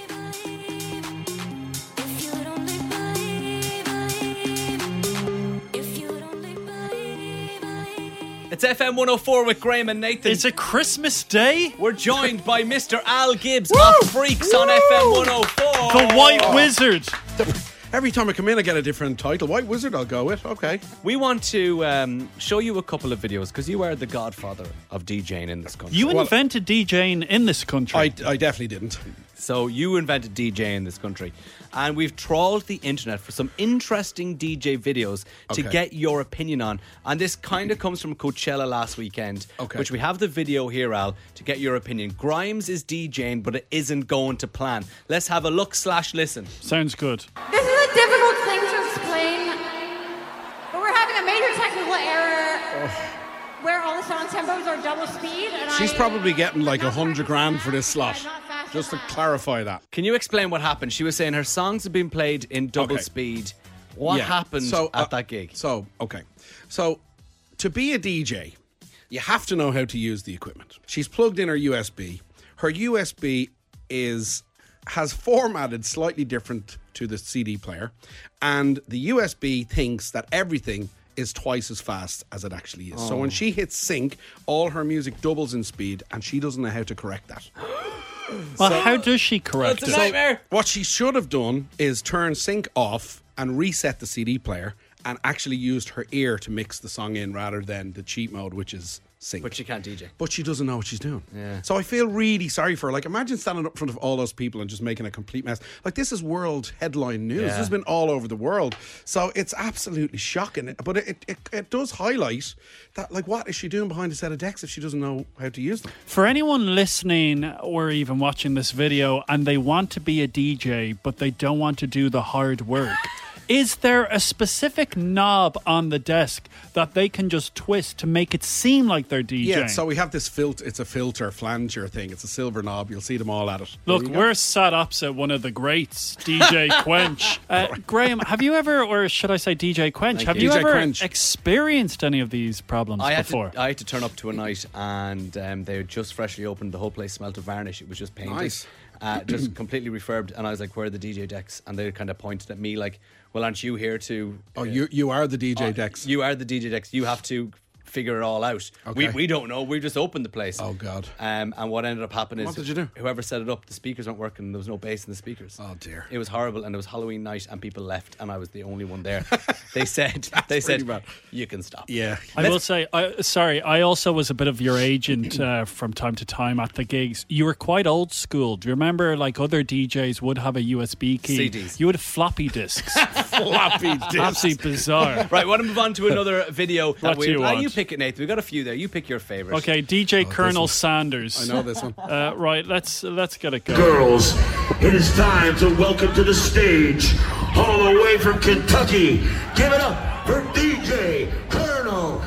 It's F M one oh four with Graham and Nathan. It's a Christmas day? We're joined by Mister Al Gibbs of Freaks on F M one oh four. The White Wizard. Every time I come in, I get a different title. White Wizard, I'll go with. Okay. We want to um, show you a couple of videos because you are the godfather of DJing in this country. You Well, invented DJing in this country. I, I definitely didn't. So you invented DJing in this country. And we've trawled the internet for some interesting D J videos to Okay. get your opinion on. And this kind of comes from Coachella last weekend, Okay. which we have the video here, Al, to get your opinion. Grimes is DJing, but it isn't going to plan. Let's have a look slash listen. Sounds good. This is a difficult thing to explain, but we're having a major technical error where all the song tempos are double speed. And She's I, probably getting like a hundred grand for this slot. Just to clarify that. Can you explain what happened? She was saying her songs have been played in double Okay. speed What Yeah. happened So, at uh, that gig? So, okay. So, to be a D J, you have to know how to use the equipment. She's plugged in her U S B. Her U S B is has formatted slightly different to the C D player, and the U S B thinks that everything is twice as fast as it actually is. So Oh. when she hits sync, all her music doubles in speed, and she doesn't know how to correct that. Well, So- how does she correct That's a it? nightmare. What she should have done is turn sync off and reset the C D player, and actually used her ear to mix the song in rather than the cheat mode, which is sync. But she can't D J. But she doesn't know what she's doing. Yeah. So I feel really sorry for her. Like, imagine standing up in front of all those people and just making a complete mess. Like, this is world headline news. Yeah. This has been all over the world. So it's absolutely shocking. But it, it, it does highlight that, like, what is she doing behind a set of decks if she doesn't know how to use them? For anyone listening or even watching this video and they want to be a D J but they don't want to do the hard work, is there a specific knob on the desk that they can just twist to make it seem like they're DJing? Yeah, so we have this filter. It's a filter flanger thing. It's a silver knob. You'll see them all at it. Look, There you go. we're sat opposite one of the greats, D J Quench. Uh, Graham, have you ever, or should I say D J Quench, Thank have you. you, D J ever Quench. experienced any of these problems I had, before? to, I had to turn up to a night and um, they had just freshly opened. The whole place smelled of varnish. It was just painted. Nice. Uh, just completely refurbed. And I was like, where are the D J decks? And they kind of pointed at me like, well, aren't you here to... Oh, you you are the D J uh, decks. You are the D J decks. You have to figure it all out. We, Okay. we don't know. We just opened the place. Oh, God. Um, and what ended up happening What is did you do? whoever set it up, the speakers weren't working. There was no bass in the speakers. Oh, dear. It was horrible, and it was Halloween night, and people left, and I was the only one there. They said, they pretty said, bad. you can stop. Yeah. I will say, I, sorry, I also was a bit of your agent uh, from time to time at the gigs. You were quite old school. Do you remember, like, other D Js would have a U S B key? C Ds. You had floppy discs. Floppy disks. Absolutely bizarre. Right, want to move on to another video. That What we, do you Ah, want? you pick it, Nathan. We've got a few there. You pick your favourite. Okay, D J this Colonel one. Sanders. I know this one. Uh, right, let's let's get it going. Girls, it is time to welcome to the stage, all the way from Kentucky. Give it up for D J Colonel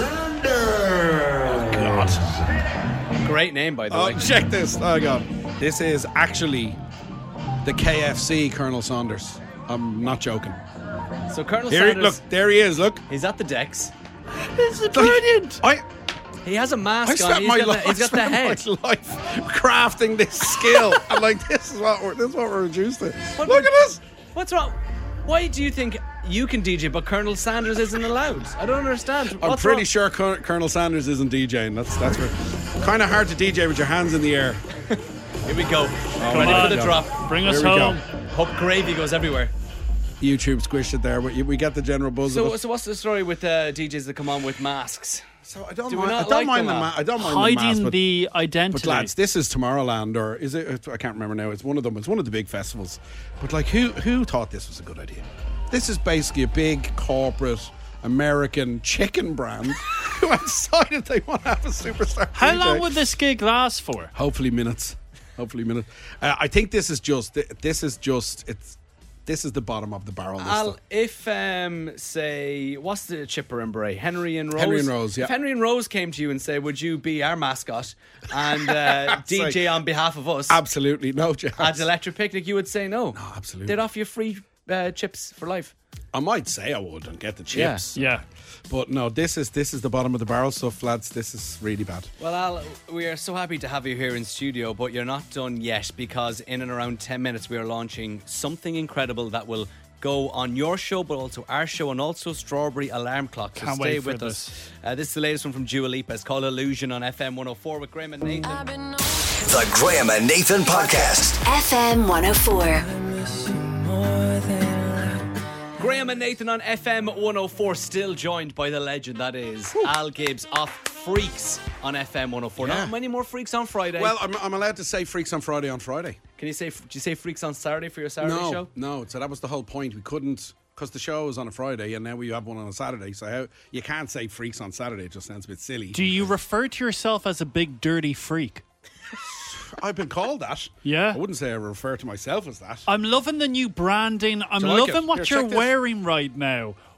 Sanders. God. Great name, by the Oh, way. check this. Oh, God. This is actually the K F C Colonel Saunders. I'm not joking. So Colonel Here he, Sanders, look, there he is. Look. he's at the decks. This is brilliant. I, He has a I mask on. spent He's my got, life, the, he's got the I head. spent my life crafting this skill, and like this is what we're this is what we're reduced to. What- Look at this. What's wrong? Why do you think you can D J but Colonel Sanders isn't allowed? I don't understand. I'm What's pretty wrong? sure Col- Colonel Sanders isn't DJing. That's that's kind of hard to D J with your hands in the air. Here we go. Oh, Ready my for the God. drop. Bring us Here we go. home. Hope gravy goes everywhere. YouTube squished it there, but you- we get the general buzz of So, it. so what's the story with uh, D Js that come on with masks? So I don't Do we mind. I not don't like mind the them, ma- Al? I don't mind the Hiding mask, but, the identity. but lads, this is Tomorrowland, or is it? I can't remember now. It's one of them. It's one of the big festivals. But like, who who thought this was a good idea? This is basically a big corporate American chicken brand who have decided they want to have a superstar. How D J. long would this gig last for? Hopefully minutes. Hopefully minutes. Uh, I think this is just. This is just. It's. This is the bottom of the barrel. This Al, stuff. if um, say, what's the chipper and beret? Henry and Rose. Henry and Rose, yeah. If Henry and Rose came to you and said, "Would you be our mascot and uh, D J like- on behalf of us Absolutely no chance. at Electric Picnic?" You would say no. No, absolutely. They'd offer you free uh, chips for life. I might say I would and get the Yeah. chips. Yeah. But no, this is this is the bottom of the barrel stuff, lads. This is really bad. Well, Al, we are so happy to have you here in studio, but you're not done yet because in and around ten minutes we are launching something incredible that will go on your show, but also our show, and also Strawberry Alarm Clock. So Can't stay wait for with this. us. Uh, this is the latest one from Dua Lipa. It's called Illusion on F M one oh four with Graham and Nathan. The Graham and Nathan Podcast. F M one oh four. Graham and Nathan on F M one oh four, still joined by the legend that is Al Gibbs off Freaks on F M one oh four. Yeah. Not many more Freaks on Friday. Well, I'm, I'm allowed to say Freaks on Friday on Friday. Can you say? Do you say Freaks on Saturday for your Saturday no, show? no. So that was the whole point. We couldn't because the show was on a Friday, and now we have one on a Saturday. So how you can't say Freaks on Saturday? It just sounds a bit silly. Do you refer to yourself as a big dirty freak? I've been called that. Yeah. I wouldn't say I refer to myself as that. I'm loving the new branding. I'm Do you like loving it? what Here, you're check this. wearing right now.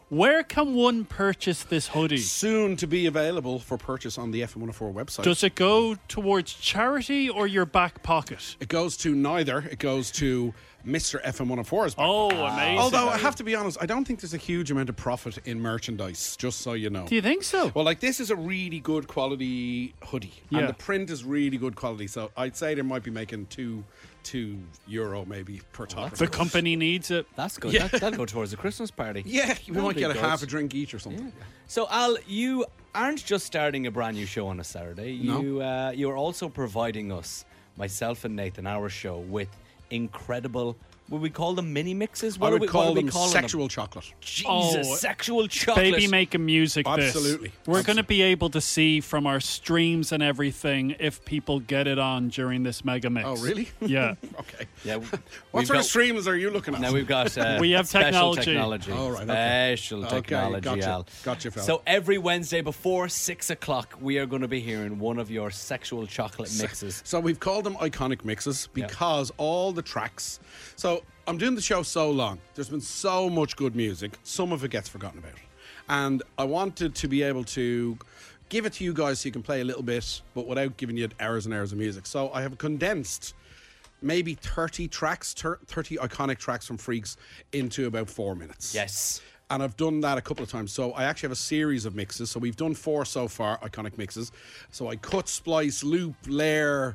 Where can one purchase this hoodie? Soon to be available for purchase on the F M one oh four website. Does it go towards charity or your back pocket? It goes to neither. It goes to Mister F M one oh four's back Oh, pocket. amazing. Although, I have to be honest, I don't think there's a huge amount of profit in merchandise, just so you know. Do you think so? Well, like, this is a really good quality hoodie. Yeah. And the print is really good quality. So I'd say they might be making two two euro maybe per top. The company needs it. That's good. Yeah. That, that'll go towards the Christmas party. Yeah, we That'll might be get a good. half a drink each or something. So, Al, you aren't just starting a brand new show on a Saturday. No. You uh, you are also providing us, myself and Nathan, our show, with incredible. Would we call them mini mixes? What I do would we, call what are we them calling sexual chocolate. Jesus, Oh, sexual chocolate. Baby making music. this. Absolutely. We're going to be able to see from our streams and everything if people get it on during this mega mix. Oh, really? Yeah. Okay. Yeah. What we've sort got- of streams are you looking at? Now we've got uh, We have special technology. technology. Oh, right, okay. Special Okay, technology, gotcha. Al. Gotcha, fella. So every Wednesday before six o'clock, we are going to be hearing one of your sexual chocolate mixes. So we've called them iconic mixes because all the tracks. So I'm doing the show so long. There's been so much good music. Some of it gets forgotten about. And I wanted to be able to give it to you guys so you can play a little bit, but without giving you hours and hours of music. So I have condensed maybe thirty tracks, thir- thirty iconic tracks from Freaks into about four minutes. Yes. And I've done that a couple of times. So I actually have a series of mixes. So we've done four so far, iconic mixes. So I cut, splice, loop, layer,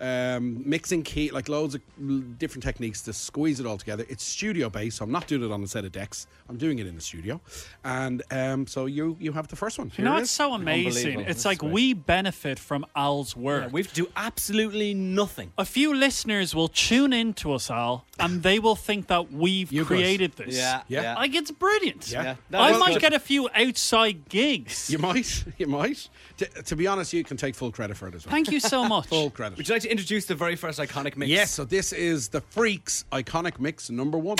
um, mixing key, like loads of l- different techniques to squeeze it all together. It's studio based, so I'm not doing it on a set of decks. I'm doing it in the studio. And um, so you you have the first one. You Here know, it it's is. so amazing. Unbelievable. It's That's like great. we benefit from Al's work. Yeah, we have to do absolutely nothing. A few listeners will tune in to us, Al, and they will think that we've You guys. created this. Yeah, Yeah. yeah. Like, it's brilliant. Yeah. Yeah, that I is might good. get a few outside gigs. You might, you might. To, to be honest, you can take full credit for it as well. Thank you so much. Full credit. Would you like to introduce the very first iconic mix? Yes, so this is the Freaks iconic mix number one.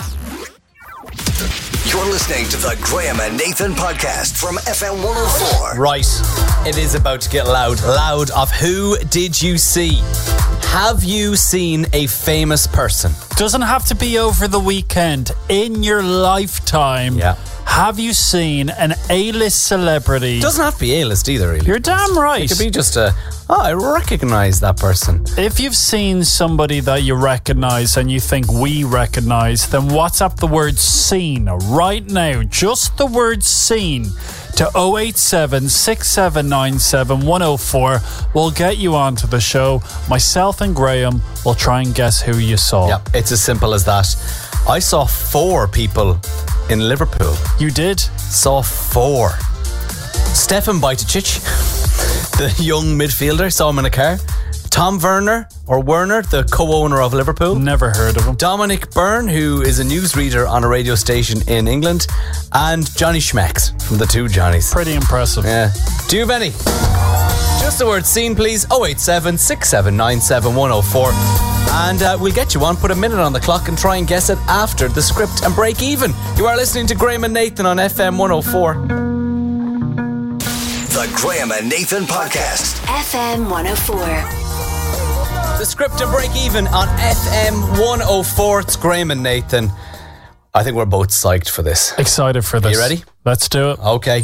You're listening to the Graham and Nathan podcast from F M one oh four. Right, it is about to get loud. Loud of Who Did You See? Have you seen a famous person? Doesn't have to be over the weekend. In your lifetime, Yeah. have you seen an A-list celebrity? Doesn't have to be A-list either, really. You're damn right. It could be just a, oh, I recognise that person. If you've seen somebody that you recognise and you think we recognise, then WhatsApp the word seen right now. Just the word seen to oh eight seven, six seven nine seven, one oh four. We'll get you onto the show. Myself and Graham will try and guess who you saw. Yeah, it's as simple as that. I saw four people in Liverpool. You did? Saw four. Stefan Bajcetic, the young midfielder, saw him in a car. Tom Werner, or Werner, the co-owner of Liverpool. Never heard of him. Dominic Byrne, who is a newsreader on a radio station in England. And Johnny Schmecks from the two Johnnies. Pretty impressive. Yeah. Do you have any? Just the word scene, please. oh eight seven, six seven nine seven, one oh four. And uh, we'll get you on, put a minute on the clock and try and guess it after the script and break even. You are listening to Graham and Nathan on F M one oh four. The Graham and Nathan podcast. F M one oh four. The script and break even on F M one oh four. It's Graham and Nathan. I think we're both psyched for this. Excited for this. You ready? Let's do it. Okay.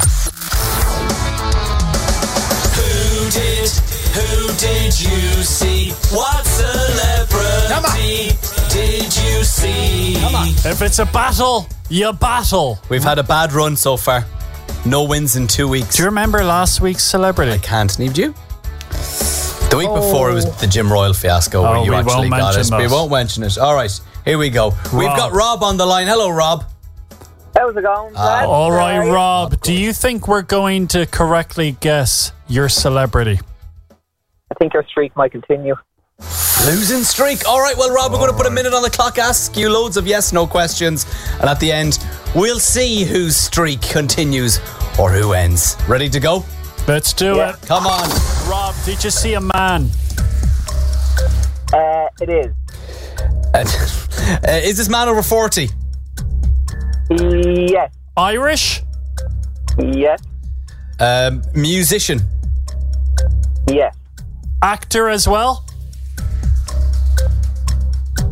Who did, who did you see? What celebrity did you see? Come on. If it's a battle, you battle. We've had a bad run so far. No wins in two weeks. Do you remember last week's celebrity? I can't. Need you? The week before it was the Jim Royal fiasco where Oh, you we actually won't got it. mention We that. won't mention it. All right, here we go. We've got Rob on the line. Hello, Rob. How's it going? Uh, All right, Rob. Do you think we're going to correctly guess your celebrity? I think your streak might continue. Losing streak. All right, well, Rob, we're going to put a minute on the clock, ask you loads of yes-no questions, and at the end, we'll see whose streak continues or who ends. Ready to go? Let's do Yeah. it. Come on. Rob, did you see a man? Uh, it is. Uh, is this man over forty? Yes. Irish? Yes. Um, musician? Yes. Actor as well?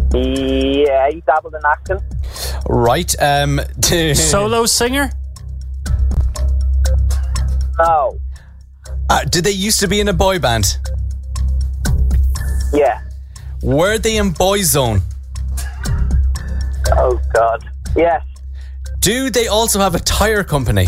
Yeah, he dabbled in acting. Right. Um, Solo singer? No. Uh, did they used to be in a boy band? Yeah. Were they in Boyzone? Oh, God. Yes. Do they also have a tyre company?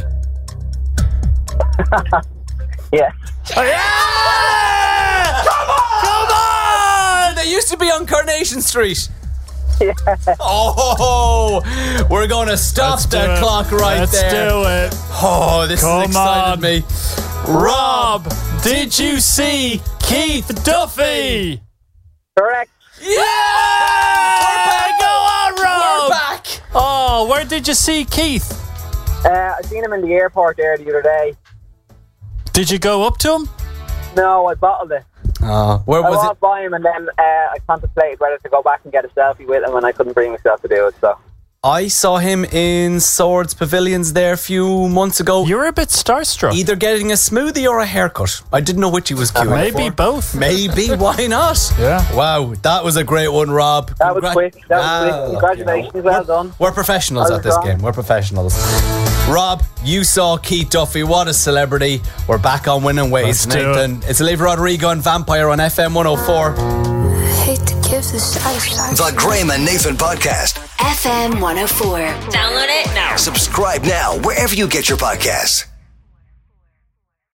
Yes. Oh, yeah! Come on! Come on! They used to be on Coronation Street. Yeah. Oh, we're going to stop Let's that do it. clock right Let's there. do it. Oh, this Come has excited on. me. Rob, did you see Keith Duffy? Correct. Yeah! We're back. Go on, Rob. We're back. Oh, where did you see Keith? Uh, I seen him in the airport there the other day. Did you go up to him? No, I bottled it. Oh, where I was walked by him and then uh, I contemplated whether to go back and get a selfie with him, and I couldn't bring myself to do it. So I saw him in Swords Pavilions there a few months ago. You were a bit starstruck. Either getting a smoothie or a haircut. I didn't know which he was queuing Maybe for. both. Maybe, why not? Yeah. Wow, that was a great one, Rob. that was Congra- quick. That was Ah, quick. Congratulations, you know, well we're, done. We're professionals I was at this wrong. game. We're professionals. Rob, you saw Keith Duffy. What a celebrity. We're back on winning ways, Let's do Nathan. It's Olivia Rodrigo and Vampire on F M one oh four. Hate to give the satisfaction. The Graham and Nathan Podcast. F M one oh four. Download it now. Subscribe now wherever you get your podcasts.